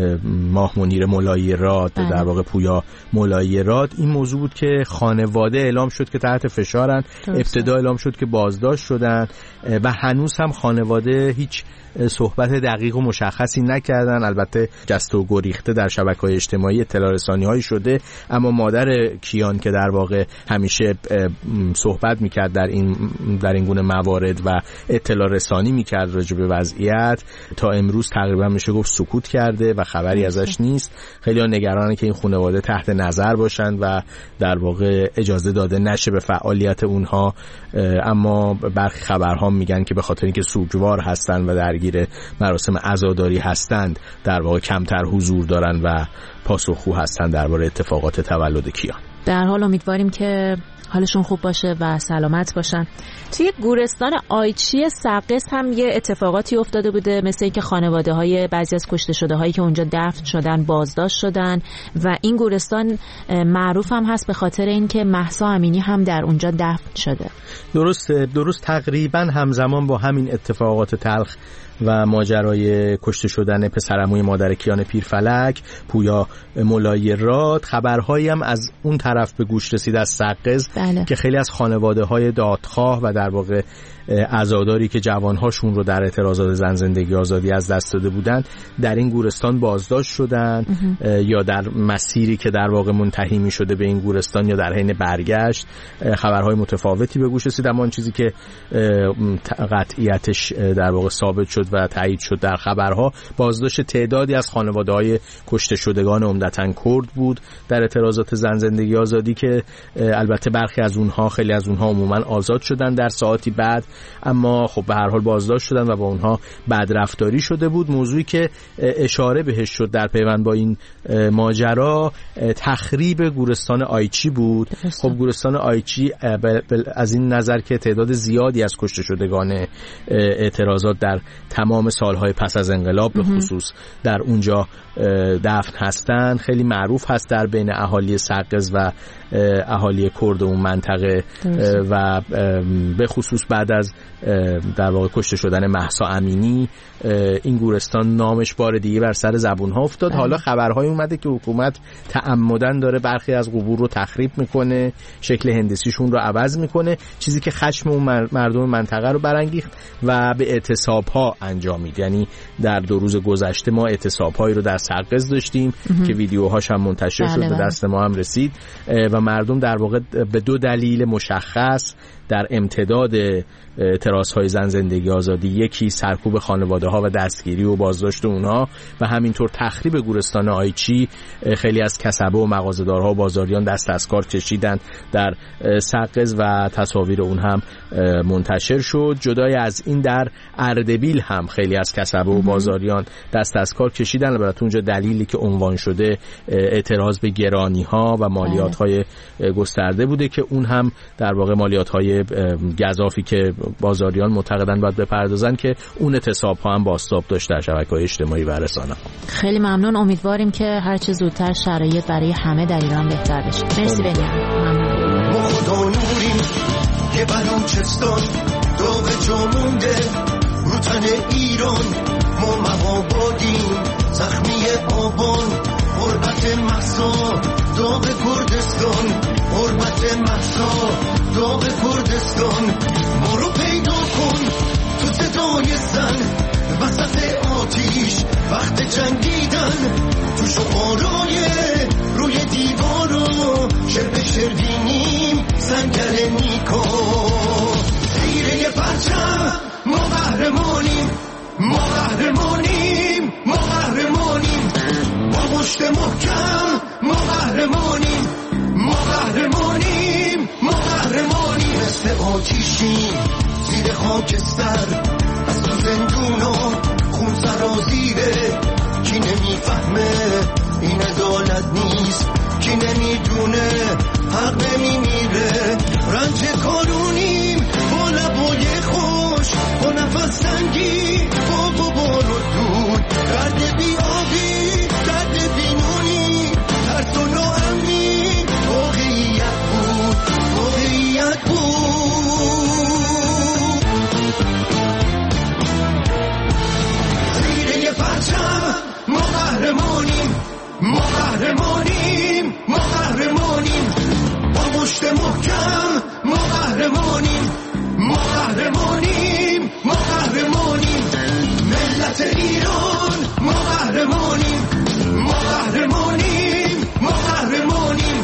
ماه منیر مولایی راد در واقع پویا مولایی راد این موضوع بود که خانواده اعلام شد که تحت فشارن. ابتدا اعلام شد که بازداشت شدن و هنوز هم خانواده هیچ صحبت دقیق و مشخصی نکردن. البته جست و گریخته در شبکه‌های اجتماعی اطلاع رسانی‌هایی شده، اما مادر کیان که در واقع همیشه صحبت میکرد در این در این گونه موارد و اطلاع رسانی میکرد راجع به وضعیت، تا امروز تقریبا میشه گفت سکوت کرده و خبری ازش نیست. خیلی ها نگرانن که این خانواده تحت نظر باشن و در واقع اجازه داده نشه به فعالیت اونها، اما برخی خبرها میگن که به خاطر اینکه سوگوار هستن و درگیر مراسم عزاداری هستند در واقع کمتر حضور دارن و پاسخگو هستن درباره اتفاقات تولد کیان. در حال امیدواریم که حالشون خوب باشه و سلامت باشن. توی گورستان آیچی سقز هم یه اتفاقاتی افتاده بوده، مثل اینکه خانواده های بعضی از کشته شده هایی که اونجا دفن شدن بازداشت شدن و این گورستان معروف هم هست به خاطر اینکه مهسا امینی هم در اونجا دفن شده. درست درست تقریبا همزمان با همین اتفاقات تلخ و ماجرای کشته شدن پسرعموی مادر کیان پیرفلک پویا مولایی راد خبرهایی هم از اون طرف به گوش رسید از سقز. بله. که خیلی از خانواده‌های دادخواه و در واقع عزاداری که جوانهاشون رو در اعتراضات زن زندگی آزادی از دست داده بودند در این گورستان بازداشت شدن یا در مسیری که در واقع منتهی می شده به این گورستان یا در حین برگشت. خبرهای متفاوتی به گوش رسید، اما اون چیزی که قطعیتش در واقع ثابت شد و تایید شد در خبرها بازداشت تعدادی از خانواده‌های کشته شدگان عمدتاً کرد بود در اعتراضات زن زندگی آزادی که البته برخی از اونها خیلی از اونها عموماً آزاد شدن در ساعتی بعد، اما خب به هر حال بازداشت شدن و با اونها بدرفتاری شده بود. موضوعی که اشاره بهش شد در پیوند با این ماجرا تخریب گورستان آیچی بود. خب گورستان آیچی از این نظر که تعداد زیادی از کشته شدگان اعتراضات در تمام سالهای پس از انقلاب به خصوص در اونجا دفن هستند خیلی معروف هست در بین اهالی سقز و اهالی کرد اون منطقه و به خصوص بعد از در واقع کشته شدن مهسا امینی این گورستان نامش بار دیگه بر سر زبون ها افتاد. حالا خبرهای اومده که حکومت تعمدن داره برخی از قبور رو تخریب میکنه، شکل هندسیشون رو عوض میکنه، چیزی که خشم اون مردم منطقه رو برانگیخت و به اعتصاب ها انجامید. یعنی در دو روز گذشته ما اعتصاب هایی رو در سقز داشتیم که ویدیوهاش هم منتشر شد، به دست ما هم رسید و مردم در واقع به دو دلیل مشخص در امتداد اعتراض‌های زن زندگی آزادی، یکی سرکوب خانواده‌ها و دستگیری و بازداشت اونها و همینطور تخریب گورستان آیچی، خیلی از کسبه و مغازه‌دارها و بازاریان دست از کار کشیدن در سقز و تصاویر اون هم منتشر شد. جدای از این در اردبیل هم خیلی از کسبه و بازاریان دست از کار کشیدن. البته اونجا دلیلی که عنوان شده اعتراض به گرانی‌ها و مالیات‌های گسترده بوده که اون هم در واقع مالیات‌های گزافی که بازاریان معتقدن باید بپردازن که اون اعتصاب ها هم بازتاب داشت در شبکه‌های اجتماعی و رسانه. خیلی ممنون، امیدواریم که هر چه زودتر شرایط برای همه در ایران بهتر بشه. مرسی بنیام. ما خدا نوریم که بلوچستان داغ جا مونده رو تن ایران، ما مهابادیم زخمی آبان، غربت مهسا داغ کردستان، غربت مهسا داغ کردستان. ما رو پیدا کن تو صدای زن وسط آتیش وقت جنگیدن، تو شعارای روی دیوار سنگر نیکو زیر یه پرچم ما قهرمانیم ما قهرمانیم ما قهرمانیم با مشت محکم ما قهرمانیم ما قهرمانیم ما قهرمانیم مثل آتیشیم زیر خاکستر از تو زندون و خون سرازیره کی نمیفهمه این عدالت نیست کی نمیدونه حق نمیمیره رنج کارونیم با لبای خوش با نفس تنگی با بابان و دود درد بی آبی درد بی نونی ترس و ناامنی واقعیت بود واقعیت بود زیر یه پرچم ما قهرمانیم ما قهرمانیم ما قهرمانیم با مشت محکم ما قهرمانیم ما قهرمانیم ما قهرمانیم ملت ایران ما قهرمانیم ما قهرمانیم ما قهرمانیم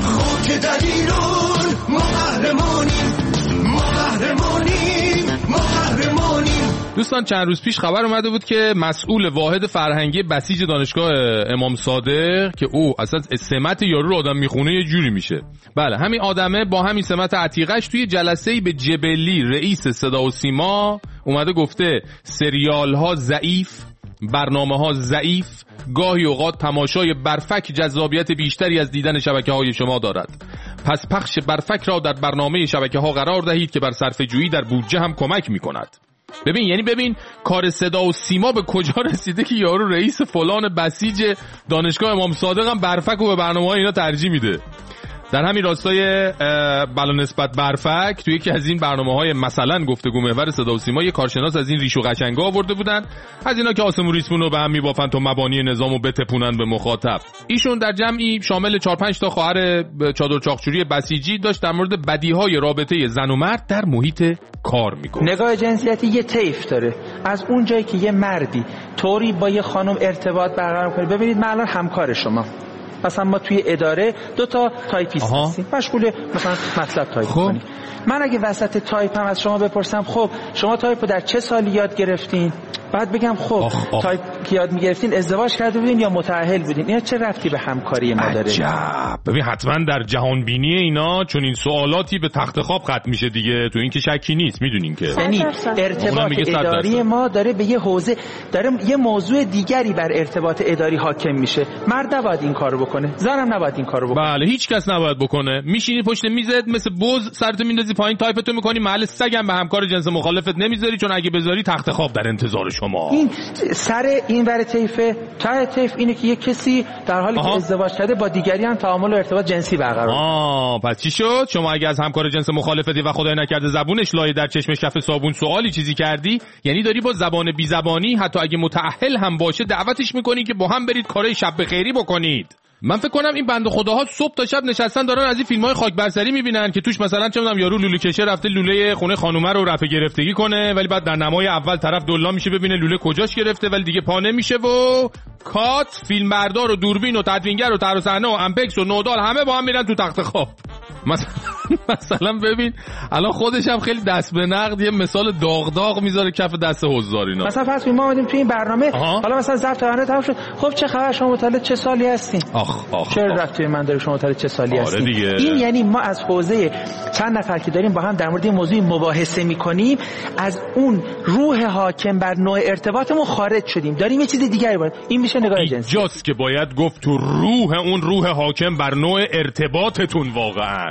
خاک در ایران ما قهرمانیم ما قهرمانیم ما قهرمانیم. دوستان چند روز پیش خبر اومده بود که مسئول واحد فرهنگی بسیج دانشگاه امام صادق که او اصلا سمت یارو رو آدم میخونه یه جوری میشه، بله همین آدمه با همین سمت عتیقش توی جلسه‌ای به جبلی رئیس صدا و سیما اومده گفته سریال ها ضعیف، برنامه ها ضعیف، گاهی اوقات تماشای برفک جذابیت بیشتری از دیدن شبکه های شما دارد، پس پخش برفک را در برنامه شبکه ها قرار دهید که بر صرفه جویی در بودجه هم کمک میکند. ببین یعنی ببین کار صدا و سیما به کجا رسیده که یارو رئیس فلان بسیج دانشگاه امام صادق هم برفک و به برنامه‌های اینا ترجیح میده. در همین راستای بلا نسبت برفک توی یکی از این برنامه‌های مثلا گفتگو محور صدا و سیما یه کارشناس از این ریش و قشنگا آورده بودن، از اینا که آسمون ریسمون رو به هم میبافن تا مبانی نظامو بتپونن به مخاطب. ایشون در جمعی شامل چهار پنج تا خواهر چادر چاقچوری بسیجی داشت در مورد بدیهای رابطه زن و مرد در محیط کار میگفت. نگاه جنسیتی یه طیف داره، از اون جایی که یه مردی طوری با یه خانم ارتباط برقرار کنه، ببینید من الان همکار شما، مثلا ما توی اداره دو تا تایپیست هستیم مشغول مثلا مطلب تایپ کنیم، من اگه وسط تایپ هم از شما بپرسم خب شما تایپ رو در چه سالی یاد گرفتین، بعد بگم خب آخ آخ. تایپ که یاد میگرفتین ازدواج کرده بودین یا متأهل بودین، اینا چه ربطی به همکاری ما داره؟ عجب. ببین حتما در جهان بینی اینا چون این سوالاتی به تخت خواب ختم میشه دیگه، تو این که شکی نیست، میدونین که یعنی ارتباط اداری ما داره به یه حوزه، داره یه موضوع دیگری بر ارتباط اداری حاکم میشه. مرد نباید این کارو بکنه، زنم نباید این کارو بکنه. بله هیچ کس نباید بکنه. میشینی پشت میزت مثل بز سرتو میندازی پایین تایپتو میکنی، محل سگم به همکار جنس مخالفت نمیذاری، چون اگه بذاری تخت خواب در انتظار شما. این سر این ور طیفه ته طیف اینه که یک کسی در حالی آها. که ازدواج کرده با دیگری هم تعامل و ارتباط جنسی برقرار. آه پس چی شد؟ شما اگه از همکار جنس مخالفتی و خدای نکرده زبونش لایه در چشم کف صابون سوالی چیزی کردی، یعنی داری با زبان بی زبانی حتی اگه متأهل هم باشه دعوتش میکنی که با هم برید کارهای شب بخیری بکنید. من فکر کنم این بنده خداها صبح تا شب نشستن دارن از این فیلم‌های خاک برسری می‌بینن که توش مثلا چه می‌دونم یارو لوله کشه رفته لوله خونه خانومه رو رفع گرفتگی کنه، ولی بعد در نمای اول طرف دلا میشه ببینه لوله کجاش گرفته ولی دیگه پا نمیشه و کات فیلمبردار و دوربین و تدوینگر و طراح و صحنه و امپکس و نودال همه با هم میرن تو تخت خواب. مثلا مثلا ببین الان خودش هم خیلی دست به نقد یه مثال داغ داغ میذاره کف دست حضار اینا. مثلا فرض کنیم ما اومدیم تو این برنامه آها. حالا مثلا ضبط برنامه تموم شد، خب چه خبر شما متولد چه سالی هستین؟ آخ آخ چه رفتی من داره شما متولد چه سالی هستین؟ دیگه. این یعنی ما از حوزه چند نفر که داریم با هم در مورد این موضوع مباحثه میکنیم از اون روح حاکم بر نوع ارتباطمون خارج شدیم، داریم یه چیز دیگری باید. این میشه نگاه جنسی. اینجاست که باید گفت تو روح اون روح حاکم بر نوع ارتباطتون واقعا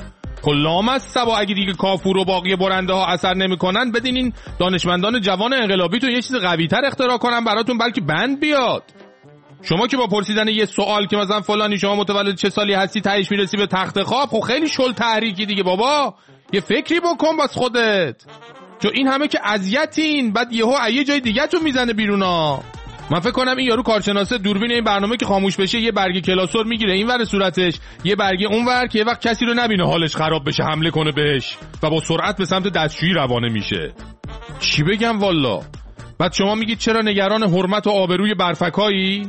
کلام است سبا اگه دیگه کافور و باقی برنده ها اثر نمیکنن بدین این دانشمندان جوان انقلابی تو یه چیز قوی تر اختراع کنن براتون بلکه بند بیاد. شما که با پرسیدن یه سوال که مثلا فلانی شما متولد چه سالی هستی تهش میرسی به تخت خواب، خب خیلی شل تحریکی دیگه بابا، یه فکری بکن باز خودت، چون این همه که اذیتین بعد یهو یه جای دیگه تو میزنه بیرونا. من فکر کنم این یارو کارشناسه دوربین این برنامه که خاموش بشه یه برگ کلاسور میگیره این ور صورتش، یه برگ اون ور که یه وقت کسی رو نبینه حالش خراب بشه حمله کنه بهش و با سرعت به سمت دستشویی روانه میشه. چی بگم والا. بعد شما میگید چرا نگران حرمت و آبروی برفکایی؟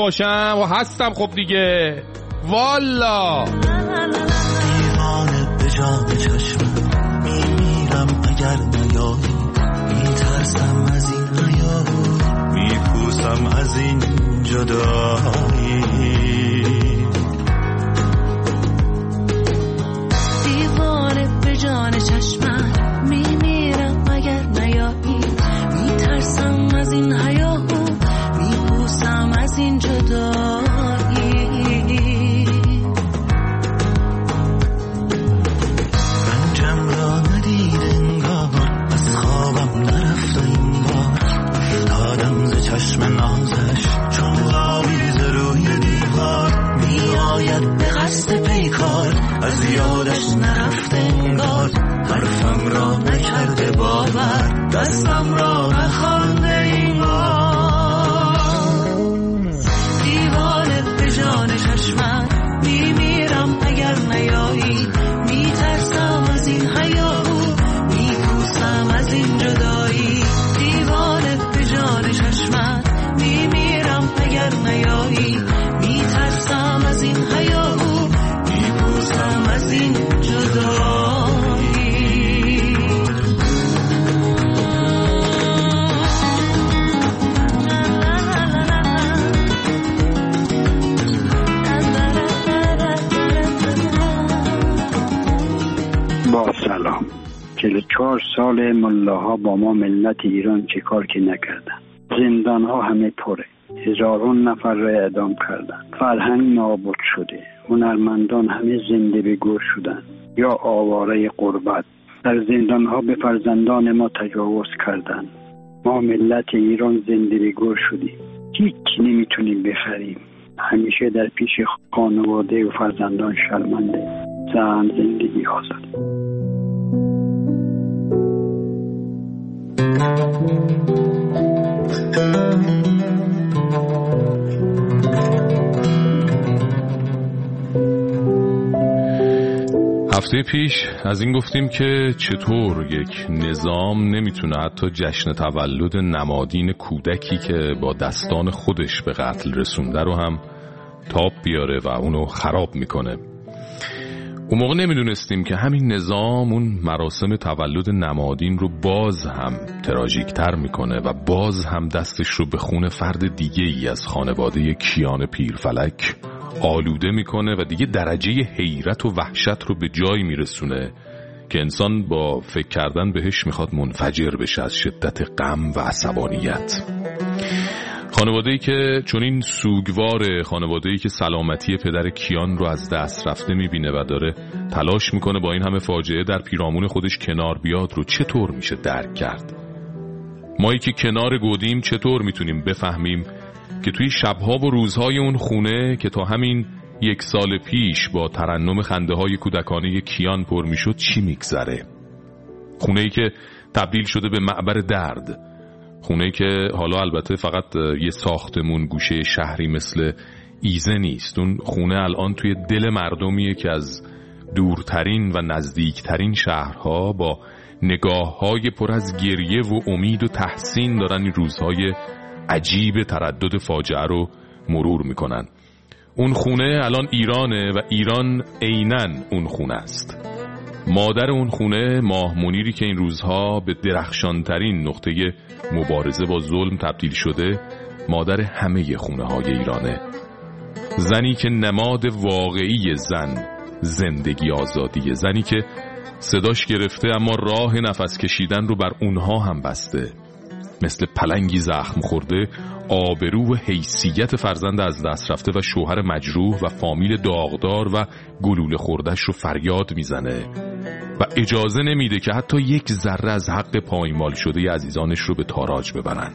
نباشم و هستم خب دیگه والا. دیوانه به جام چشمم میمیرم اگر نیایی، میترسم از این حیات، میپوسم از این جدایی. دیوانه به جان چشمم میمیرم اگر نیایی، میترسم از این حیات، میپوسم از این جدایی. رنجم را ندید انگار، از خوابم نرفت و این بار افتادم ز چشم نازش چون آویز روی دیوار. میآید به قصد پیکار، از یادش نرفت انگار، حرفم را نکرده باور، دستم را نخوانده این بار. دیوانه به جان چشمم میمیرم اگر نیایی، میترسم از این حیات، میپوسم از این جدایی. دیوانه به جان چشمم میمیرم اگر نیایی، میترسم از این حیات، میپوسم از این جدایی. با سلام. چهل و چهار سال ملاها با ما ملت ایران چه کار که نکردن. زندان ها همه پره، هزاران نفر را اعدام کردن، فرهنگ نابود شده، هنرمندان همه زنده به گور شدن یا آواره غربت. در زندان ها به فرزندان ما تجاوز کردن. ما ملت ایران زنده به گور شدیم، هیچ نمیتونیم بخریم. همیشه در پیش خانواده و فرزندان شرمنده، زن زندگی آزاد. هفته پیش از این گفتیم که چطور یک نظام نمیتونه حتی جشن تولد نمادین کودکی که با دستان خودش به قتل رسونده رو هم تاب بیاره و اونو خراب میکنه. اون موقع نمیدونستیم که همین نظام اون مراسم تولد نمادین رو باز هم تراژیک‌تر میکنه و باز هم دستش رو به خون فرد دیگه ای از خانواده کیان پیرفلک آلوده میکنه و دیگه درجه حیرت و وحشت رو به جایی میرسونه که انسان با فکر کردن بهش میخواد منفجر بشه از شدت غم و عصبانیت. خانواده‌ای که چون این سوگواره، خانواده‌ای که سلامتی پدر کیان رو از دست رفته میبینه و داره تلاش میکنه با این همه فاجعه در پیرامون خودش کنار بیاد رو چطور میشه درک کرد؟ مایی که کنار گودیم چطور میتونیم بفهمیم که توی شبها و روزهای اون خونه که تا همین یک سال پیش با ترنم خنده های کودکانه کیان پر میشد چی میگذره؟ خونه‌ای که تبدیل شده به معبر درد، خونه‌ای که حالا البته فقط یه ساختمون گوشه شهری مثل ایزه نیست، اون خونه الان توی دل مردمیه که از دورترین و نزدیکترین شهرها با نگاه‌های پر از گریه و امید و تحسین دارن این روزهای عجیب تردد فاجعه رو مرور میکنن. اون خونه الان ایرانه و ایران عیناً اون خونه است. مادر اون خونه ماه منیری که این روزها به درخشانترین نقطه مبارزه با ظلم تبدیل شده، مادر همه خونه های ایرانه. زنی که نماد واقعی زن زندگی آزادیه، زنی که صداش گرفته اما راه نفس کشیدن رو بر اونها هم بسته. مثل پلنگی زخم خورده آبرو و حیثیت فرزند از دست رفته و شوهر مجروح و فامیل داغدار و گلوله خوردش رو فریاد میزنه و اجازه نمیده که حتی یک ذره از حق پایمال شده عزیزانش رو به تاراج ببرن.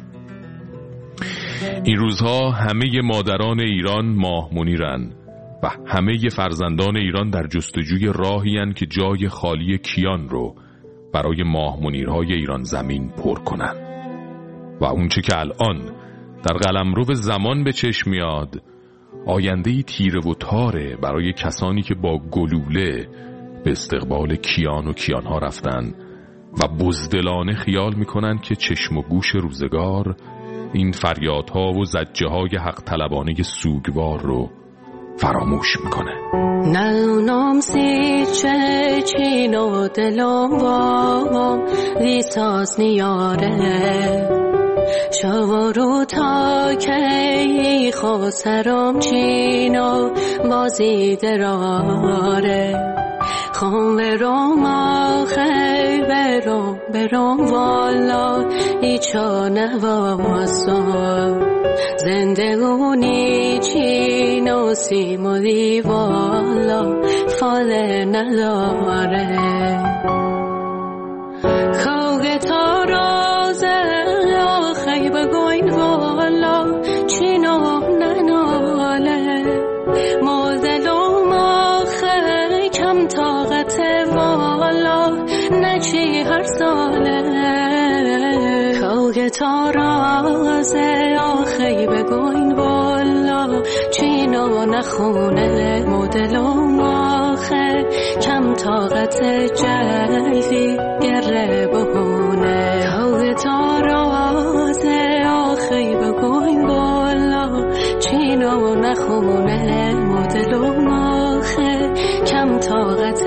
این روزها همه مادران ایران ماه منیرن و همه فرزندان ایران در جستجوی راهی هن که جای خالی کیان رو برای ماه منیرهای ایران زمین پر کنن. و اونچه که الان در قلمرو زمان به چشم میاد آیندهی تیره و تاره برای کسانی که با گلوله به استقبال کیان و کیانها رفتن و بزدلانه خیال میکنن که چشم و گوش روزگار این فریادها و زجه های حق طلبانه سوگوار رو فراموش میکنه. نلونم سی چه چینو دلم وام ویساز نیاره شوارو تا که خو سرم چینو بازی دراره خون برام آخی برام برام والا ایچا نواسم زندگونی چینو سیمولی والا فاله نداره خوگه تا رازه آخی بگوین والا چینو نناله مدلوم آخی کم طاقت والا نچی هر ساله خوگه تا رازه آخی بگوین والا چینو نخونه مدلوم آخی کم طاقت جلدی گره بهونه خوگه تا رازه آخی بگوین والا چینو نخونه مدلوم آخی کم طاقت